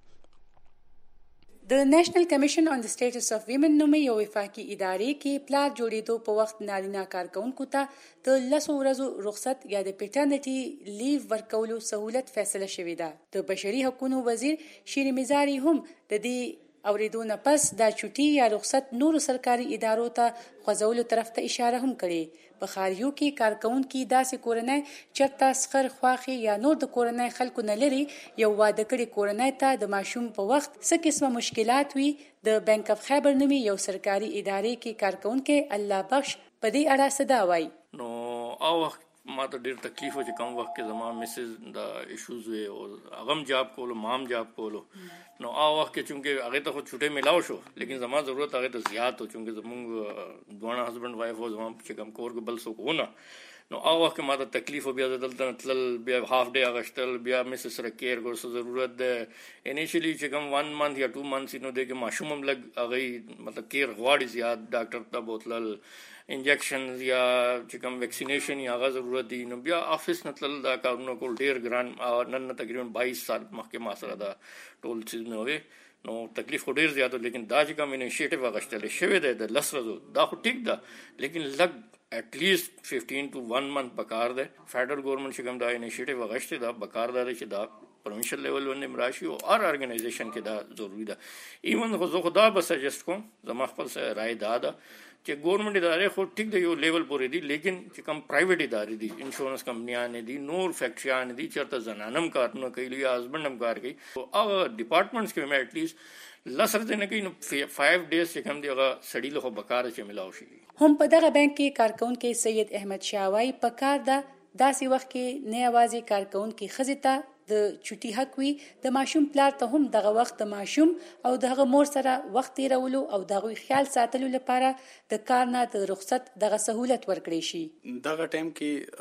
د نېشنل کمیشن آن د سټیټس اف ویمن نومي یو وفاقي ادارې کې پلار جوړېدو په وخت نارینه کارکونکو ته د لسو ورځو رخصت یا د پیټرنټي لیو ورکولو سہولت فیصله شوې ده. د بشري حقوقو وزیر شیرین مزاری هم د دې اوریدو نه پس دا چوټي یا رخصت نورو سرکاري ادارو ته خوځولو طرف ته اشاره هم کړې. په خاریو کې کارکونکي داسې کورنۍ چرته سخر خواخي یا نور د کورنۍ خلکو نه لري یو واده کړي کورنۍ ته د ماشوم په وخت څه قسمه مشکلات وي. د بانک اف خیبر نومي یو سرکاري ادارې کې کارکونکي الله بخش په دې اړه صدا وایي. نو او ما ته ډیر تکلیف و چې کوم وخت کې زما مسز د ایشوز وي او هغه جاب کولو مام جاب کولو نو هغه وخت کې چونکه هغه ته خو چټه ملاو شو لیکن زما ضرورت هغه ته زیات و چونکه زمونږ دوه هسبند وایف و زما چې کوم کور کې بل څوک ونه نو هغه وخت کې ما ته تکلیف و بیا دلته تل بیا هاف ډے اغشتل بیا مسز سره کیر ګور څه ضرورت ده انیشلی چې کوم ون منث یا ټو منث نو د کې ماشوم هم لګ هغه مطلب کیر غواړي زیات ډاکټر ته بوتلل انجیکشنز یا چې کوم ویکسینیشن یا هغه ضرورت دي نو بیا افیس نتل دا کارونه کول ډیر ګران نن تقریبا باییس سال مخکې ما سره دا ټول چیز مې وې نو تکلیف خو ډیر زیات لیکن دا چې کوم انیشیټیو اغشتل شوی دی د لس ورځو دا خو ټیک ده لیکن لګ ایٹ لیسٹ ففٹین ټو ون منث بکار ده. فیډرل ګورنمنت چې کوم دا انیشیټیو اغشته دا بکار ده چې دا پروینشل لیول باندې مراشي او هر ارګنایزیشن کې دا ضروری ده. ایون خو زه خدا به سجست کوم زما خپل رائے دا ده چې ګورنمنت ادارې خو ټیک دی یو لیول پورې دي لیکن چې کوم پرایویټ ادارې دي انشورنس کمپنیان دي نور فیکټریان دي چرته زنانم کارونه کوي یا هسبندم کار کوي او هغه ډپارټمنټس کې مې اټ لیسٹ لسر دنه کوي نو فایو ډیز چې کوم دی هغه سړی له بکار چې ملاو شي. هم په دغه بانک کې کارکونکي سید احمد شاوای په کار ده داسې وخت کې نه یوازې کارکونکي خزته د چوټي حق وي د ماشوم پلار ته هم دغه وخت د ماشوم او دغه مور سره وخت تیرولو او دغه خیال ساتلو لپاره د کار نه د رخصت دغه سہولت ورکړي شي. دغه ټایم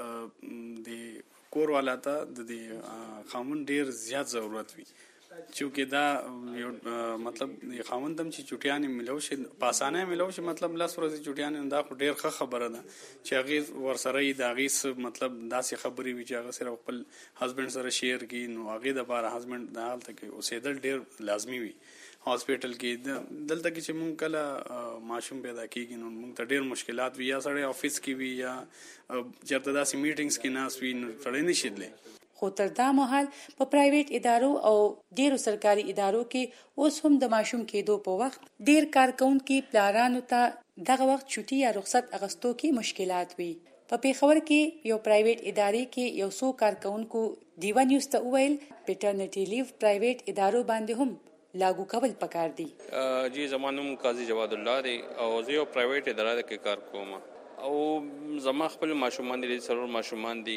کې د کور والا ته د خامون ډیر زیات ضرورت وي چونکه دا یو مطلب خاوندم چې چټیان ملو شي پاسانه ملو شي مطلب لاس ورځي چټیان دا خو ډیر ښه خبره ده چې هغه ورسره د هغه مطلب داسې خبرې وي چې هغه سره خپل هسبند سره شیر کی نو هغه د بار هسبند د حالت کې اوسېدل ډیر لازمی وي. هاسپټل کې دلته کې چې مونږ کله ماشوم پیدا کیږي نو مونږ ته ډیر مشکلات وي یا سړی افیس کې وي یا چېرته داسې میټینګز کې ناس وي نو سړی نشي تللی. خو تر دا مهال په پرایویټ ادارو او ډیرو سرکاري ادارو کې اوس هم د ماشوم کېدو په وخت ډیر کارکونکي پلارانو ته دغه وخت چوټي یا رخصت اغستو کې مشکلات وي. په پیښور کې یو پرایویټ ادارې کې یو څو کارکونکو دیوا نیوز ته وویل پیټرنټي لیو پرایویټ ادارو باندې هم لاګو کول پکار دي. جی زمانوم قاضي جواد الله دی او زه یو پرایویټ اداره کې کار کوم او زما خپل ماشومان دي سرور ماشومان دي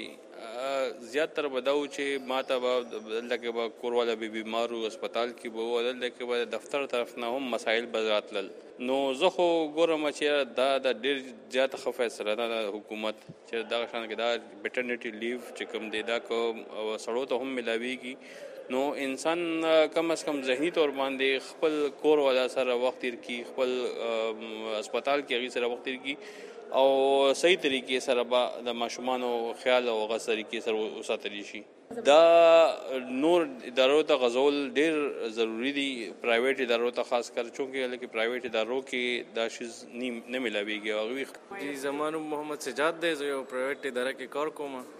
زیاتره بداو چې ماته به لکه به کورواله به بیمارو هسپتال کې به ودل لکه به دفتر طرف نه هم مسایل بزراتل نو زه خو ګورم چې دا د ډیر زیات خو فیصله ده د حکومت چې دا شان کې دا پیټرنټي لیو چې کوم دی دا کو سړو ته هم ملاويږي نو انسان کم از کم ذهني تور باندې خپل کور والا سره وخت تیر کی خپل هسپتال کې هغه سره وخت تیر کی او صحیح طریقې سره به د ماشومانو خیال او غو طریقې سره وساتلی شي. دا نور ادارو ته غزول ډیر ضروری دي پرایویټ ادارو ته خاص کر چونکه لکه پرایویټ ادارو کې دا شیز نه ملاويږي او وی زمانو محمد سجاد دی زه یو پرایویټ اداره کې کار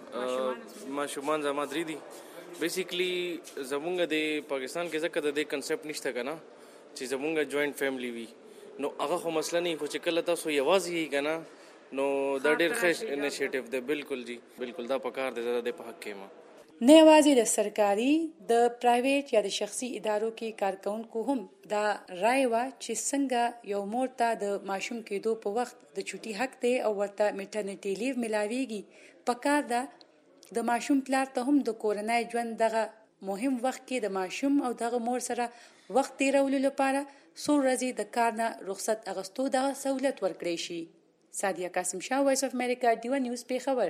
کوم ماشومان زما درې دي بیسیکلی زمونږ د پاکستان کې ځکه د دې کنسپټ نشته کنه چې زمونږ جوائنٹ فیملی وي نو هغه خو مسله نه خو چې کله تاسو یوازې یې کنه نو دا ډېر ښه انیشیټیو دی. بالکل جی بالکل دا پکار دی زه د په حق کې ما نه یوازې د سرکاري د پرایویټ یا د شخصي ادارو کې کارکونکو هم دا رائے وا چې څنګه یو مور ته د ماشوم کېدو په وخت د چوټي حق دی او ورته میټرنټي لیو ملاويږي. پکار دا د ماشوم پلار ته هم د کورنۍ ژوند دغه مهم وخت کې د ماشوم او دغه مور سره وخت تیرولو لپاره څو ورځې د کار نه رخصت اغستو دغه سہولت ورکړی شي. سادیه قاسم شاه، وایس اف امریکا، ډیوا نیوز، پیښور.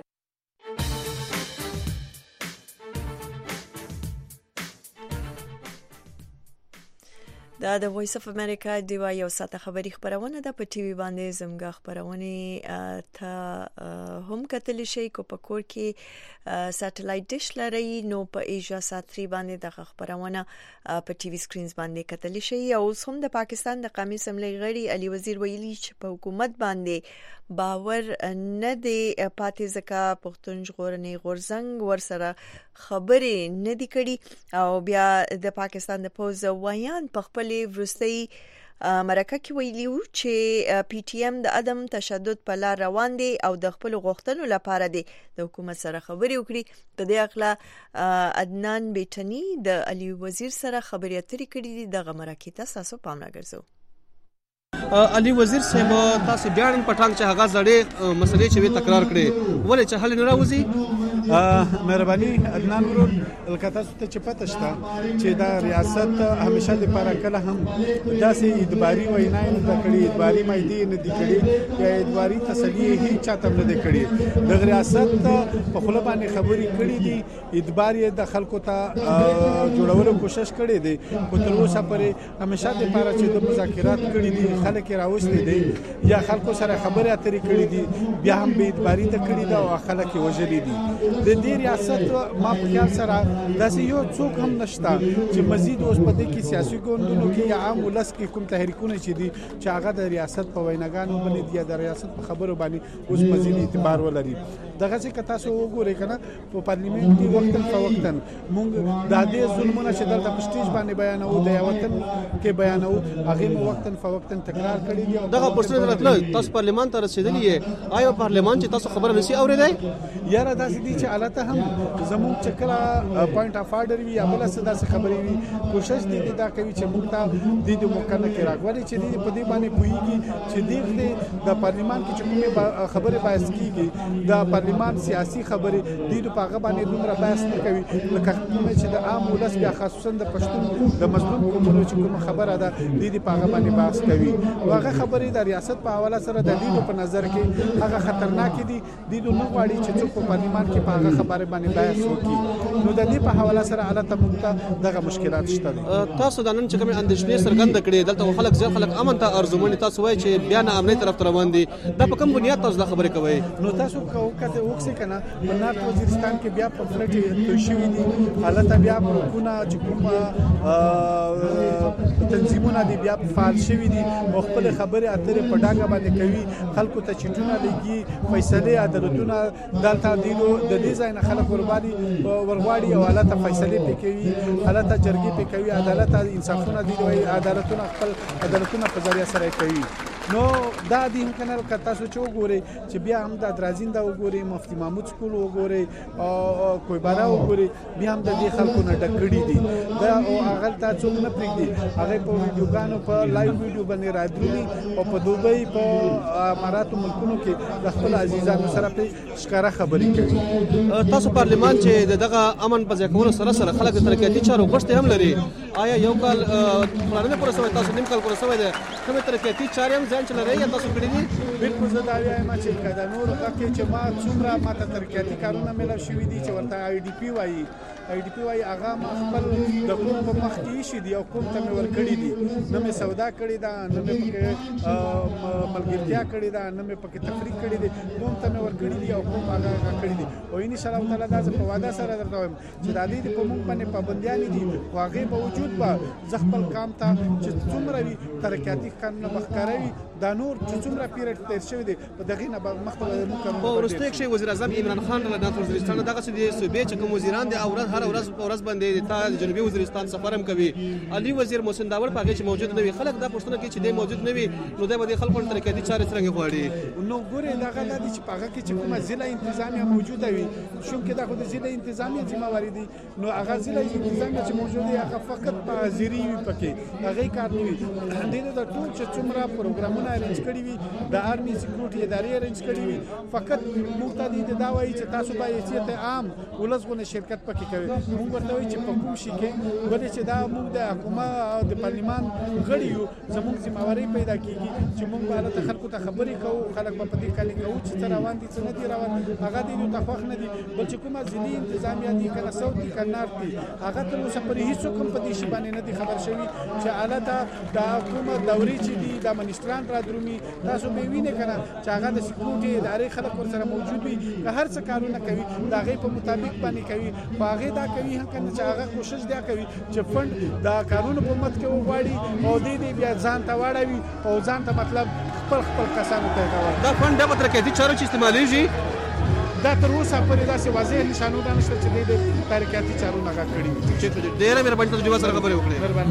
دا د وایس اف امریکا دیوا یو ساعته خبری خبرونه ده په ټي وي باندې زموږ خبرونه ته هم کتل شي کو په کور کې ساتلایت ډیش لري نو په ایجا ساتري باندې د خبرونه په ټي وي سکرینز باندې کتل شي. او هم د پاکستان د قومي اسمبلی غړي علي وزیر ویلي چې په حکومت باندې باور نه دی پاتې ځکه پښتون ژغورنې غورځنګ ورسره خبرې نه دی کړي او بیا د پاکستان د پوز ویان په خپل ورستي مرکه کې ویلیو چې پی ټی ایم د عدم تشدد په لار روان دي او د خپل غوښتنو لپاره دي د حکومت سره خبرې وکړي. په دې اړه عدنان بیٹنی د علي وزیر سره خبرې اترې کړې دي. دغه مرکه ته تاسو پام راګرځو. علي وزیر صاحب تاسو بیا نن پټانګ چې هغه زړې مسلې چې وی تکرار کړي ولې چې حل نه راوځي؟ مهرباني عدنان ورور الکتا ته چې پته شته چې دا ریاست همیشه لپاره کله هم داسې ادباري وینای نه کړي، ادباري مایدی نه دي کړي یا ادباري تسلیه هیڅ چاته نه دي کړي. د ریاست په خپل باندې خبرې کړي دي، ادباري د خلکو ته جوړولو کوشش کړي دي، خو تر اوسه پورې همیشه لپاره چې د مذاکرات کړي دي خلک راوستي دي یا خلکو سره خبرې اترې کړې دي بیا هم به ادباري ته کړي دا او خلک وژلي دي. د دې ریاست ما په خیال سره داسې یو څوک هم نشته چې مزید اوس په دې کې سیاسي ګوندونو کې یا عام ولس کې کوم تحریکونه چې دي چې هغه د ریاست په ویناګانو باندې دي یا د ریاست په خبرو باندې اوس مزید اعتبار ولري. دغه څه کتا سو وګورئ کنه په پارلیمنت کې وختن په وختن مونږ د دې ظلمونه چې دلته په سټیج باندې بیانو د یو وطن کې بیانو هغه مو وختن په وختن تکرار کړی دي. دغه پرسنل راتله تاسو پارلیمان ته رسیدلی یې آیا پارلیمان چې تاسو خبره نسی اوریدای یاره داسې دي چې البته هم زموږ چې کله پوینټ اف آرډر وي یا بل څه داسې خبرې وي کوشش دي دا کوي چې موږ ته د دې مکنه کې راغوري چې دې په دې باندې پويږي چې دې د پارلیمان کې چې کومه خبره بحث کیږي د پارلیمان سیاسي خبرې دې په هغه باندې دومره بحث نه کوي لکه چې د عام ولس بیا خصوصا د پښتون د مظلوم قومونو چې کومه خبره ده دې په هغه باندې بحث کوي. هغه خبرې د ریاست په حواله سره د دې په نظر کې هغه خطرناک دي دي نو غواړي چې څوک په پارلیمان کې په هغه خبره باندې بحث وکړي. نو د دې په حواله سره البته موږ دغه مشکلات شته دي. تاسو د نن چې کوم اندېښنې سرګند کړي دلته خلک ځکه خلک امن ته ارزومني تاسو وایي چې بیا نه امنیت طرف ته روان دي دا په کوم بنیاد تاسو دا خبره کوي؟ نو تاسو کوکته وکسې کنه په نارت وزیرستان کې بیا په فلټ توي شوی دي البته بیا کوونه چې کوم تنظیمونه دي بیا فعال شوی دي او خپل خبره اترې په ډاګه باندې کوي خلکو ته چټونه لګي فیصله عدالتونه دلته دیلو د دې ځای نه خلک وربادي ورغواړي او البته فیصله پکوي البته جرګې پکوي عدالت انصافونه دي او عدالتونه خپل عدالتونه په ذریعہ سره کوي. نو دا د امکانل کتا سو چې وګوري چې بیا هم د درازین دا وګوري مفتی محمود سکول وګوري او کوئی بارا وګوري بیا هم د دې خلکو نه ډکړي دي دا او هغه ته څوک نه پریږدي هغه په ویډیوګانو په لایو ویډیو باندې راځي او په دوبۍ په اماراتو ملکونو کې د خپل عزیزانو سره په ښکارا خبرې کوي. تاسو پارلیمان چې دغه امن په ځای کولو سره سره خلک ترقیاتي چارو غوښتي هم لري آیا یو کال پلانونه پوره شوی تاسو نیم کال پوره شوی دی کومه ترقیاتي چارې هم ځان چلري یا تاسو کړی دي؟ بالکل زه دا وایم چې کله نور وخت چې ما څومره ماته ترقیاتي کارونه ملو شوی دي چې ورته آی ډی پی وایي آی ډی پی وایي هغه ما خپل د کوم په مخ کې شي دی او کوم ته مې ور کړی دي نه مې سودا کړی دا نه مې پکې ملګرتیا کړی دا نه مې پکې تفریق کړی دي کوم ته مې ور کړی دي او کوم هغه کړی دي او ان شاء الله تعالی دا په وعده سره درته وایم چې د دې په موږ باندې پابندیان دي خو هغه په وجود به ځ خپل کام ته چې څومره وي ترقیاتي قانون مخکاروي دا نور چې څومره پیریډ تیر شوی دی په دغه نه مخته موږ په ورسته کې وزیر اعظم عمران خان له ناتو وزیرستان دغه څه دي صوبې چې کوم وزیران دي او هر ورځ په ورځ باندې د جنوبي وزیرستان سفر هم کوي. علي وزیر محسن داور په هغه چې موجود نه وي خلک دا پوښتنه کوي چې دی موجود نه وي نو دا به خلکو تر کې دي چارې څنګه غواړي. نو ګوره دغه د چې په هغه کې چې کومه ضلع انتظامیه موجوده وي چونکې دا خو د ضلع انتظامیه ذمہواری دي نو هغه ضلع انتظامیه چې موجوده وي هغه فقط په حاضري وي پکې هغه کار نه وي. د ټول چې څومره پروګرامونه ارینج کړي وي د آرمي سکیورټي ادارې ارینج کړي وي فقط موږ ته دې دا وایي چې تاسو باید چې عام ولسونه شرکت پکې کوي. موږ ورته وایي چې په کوم شي کې ولې چې دا موږ د حکومت او د پارلمان غړي یو زموږ ذمہواری پیدا کیږي چې موږ باید ته خلکو ته خبرې کوو خلک په دې کالي کوو چې څه روان دي څه نه دي روان هغه دې یو تفاخ نه دي بل چې کومه ځلې انتظامیه دي کنه صوت دي کنه دي هغه ته نو سپری هیڅ کوم په دې شی باندې نه دي خبر شوی چې حالته د حکومت دوري چې دي د منستران را درومي تاسو به وینئ کنه چې هغه د سکیورټي ادارې خلک ورسره موجود وي که هر څه کارونه کوي دا غي په مطابق باندې کوي باغې دا کوي هم کنه چې هغه کوشش دی کوي چې فند دا کارونه په مت کې وغواړي او دې دې بیا ځان ته واړوي او ځان ته مطلب خپل خپل کسانو ته کوي. دا فند د ترکیبي چارو چې استعمالېږي دا تر اوسه پورې داسې واضح نشانونه نشته چې د ترکیبي چارو نه کړی چې ډېر مهرباني تاسو جواب سره خبرې وکړئ. مهرباني.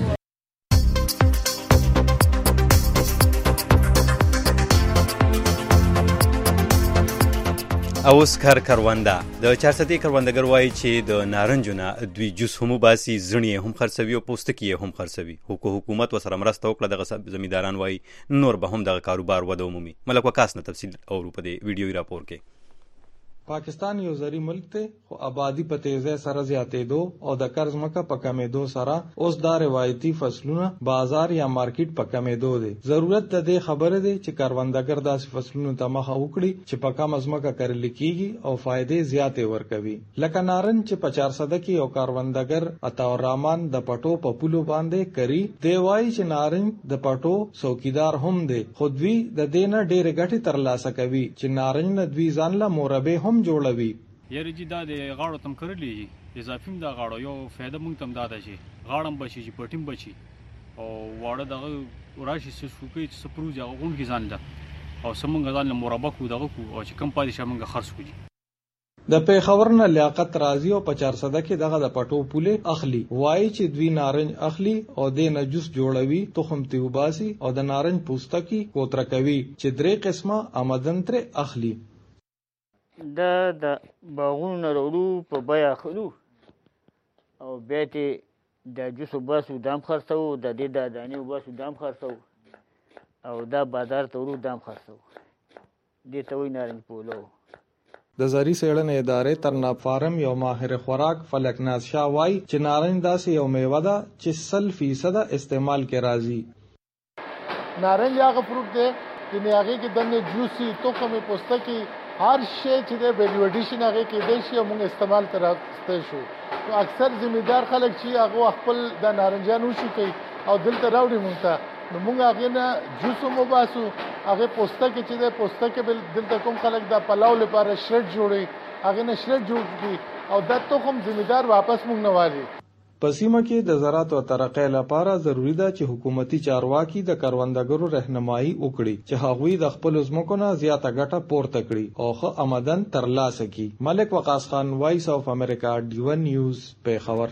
اوس کار کرونده د چارسدي کروندګر وایي چې د نارنجو نه دوی جوس هم باسي زړی هم خرڅوي او پوستکی هم خرڅوي. حکومت وسره مرسته وکړه دغه زمینداران وایي نور به هم دغه کاروبار وده ومومي. ملک وکاس نه تفصیل اورو په دې ویډیوي راپور کې. پاکستان یو زری ملک ته خو آبادی په تیزه سره زیاتېدو او د قرض مکه په کمېدو سره اوس دا روایتي فصلونه بازار یا مارکیټ په کمېدو دي. ضرورت د دې خبره دی چې کاروندګر داسې فصلونو ته مخه وکړي چې په کم از مکه کرل کیږي او فائدې زیاتې ورکوي. لکه نارنج چې په چار صده کې یو کاروندګر عطاور رحمان د پټو په پولو باندې کری دی وایي چې نارنج د پټو څوکیدار هم دی خو دوی د دې نه ډېرې ګټې ترلاسه کوي چې نارنج نه دوی ځان له مربع هم جوړوي. یاره جی دا د غاړو تم کړلی اضافیم دا غاړو یو فایده مونږ تم دا ده چې غاړم بچي چې پټیم بچي او واړه دغه راشي چې سوکې چې سپروز هغه غون کې ځان ده او سمونږ ځان له مربع کو دغه کو او چې کم پاتې شمنګ خرڅ کوي. د پیښور نه لیاقت راضي او په چار صده کې دغه د پټو پوله اخلي وایي چې دوی نارنج اخلي او د نجوس جوړوي تخم تیوباسي او د نارنج پوستکی کوتره کوي چې درې قسمه آمدن تر اخلي. دا د باغونو وروړو په بیا خلو او بیا ته د جوسو باسو دام خرڅو د دې د دانې باسو دام خرڅو او دا بازار ته ورو دام خرڅو دې ته وی نارنج پولو. د زری سیړنې ادارې ترناب فارم یو ماهر خوراک فلکناز شاه وای چې نارنج داسې یو میوه ده چې سل فیصد استعمال کې راځي. نارنج هغه فروټ دی چې هغه کې دنه جوسي توخم پوستکی هر شی چې د ویلیو اډیشن هغه کې د شی موږ استعمال ترسته شو. اکثر ذمہدار خلک چې هغه خپل د نارنجانو شو کوي او دلته راوړي مونږ ته نو موږ هغه نه جوس مو باسو هغه پوستکی چې د پوستکی بل دلته کوم خلک د پلاو لپاره شرټ جوړي هغه نه شرټ جوړ کی او د توخم ذمہدار واپس مونږ نه والی. پسیمه کې د زراعت او ترقۍ لپاره ضروری ده چې حکومتي چارواکي د کروندګرو رهنمایي وکړي چې هغوی د خپل ځمکو نه زیاته ګټه پورته کړي او ښه آمدن ترلاسه کړي. ملک وقاص خان وایس اف امریکا ډی ون نیوز پیښور.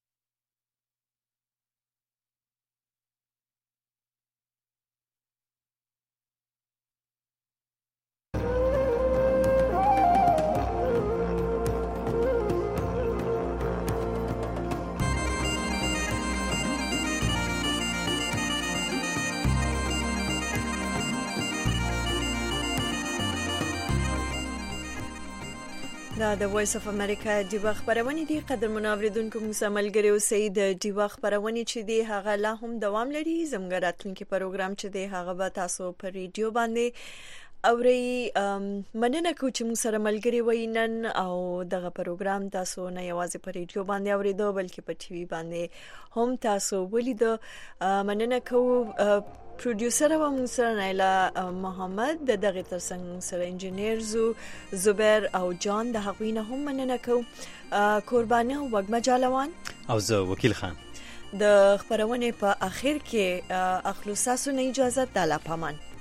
دا د وایس اف امریکا دیوا خبرونه دي. قدر منوریدونکو موږ ملګری اوسئ. د دیوا خبرونه چې دی هغه لا هم دوام لري. زموږ راتلونکي پروګرام چې دی هغه به تاسو په ریډیو باندې اوري. مننه کوم چې موږ سره ملګری وینن او دغه پروګرام تاسو نه یوازې په ریډیو باندې اوریدو بلکې په ټي وي باندې هم تاسو ولیدو. مننه کوم پروډوسر و موږ سره نایلا محمد د دغه ترڅنګ سره انجینیر زو زبیر او جان د هغوینه هم مننه کوم. قربانه وګما جالوان او زه وکیل خان د خبرونه په اخر کې اخلو ساسو نه اجازه د لا پامان.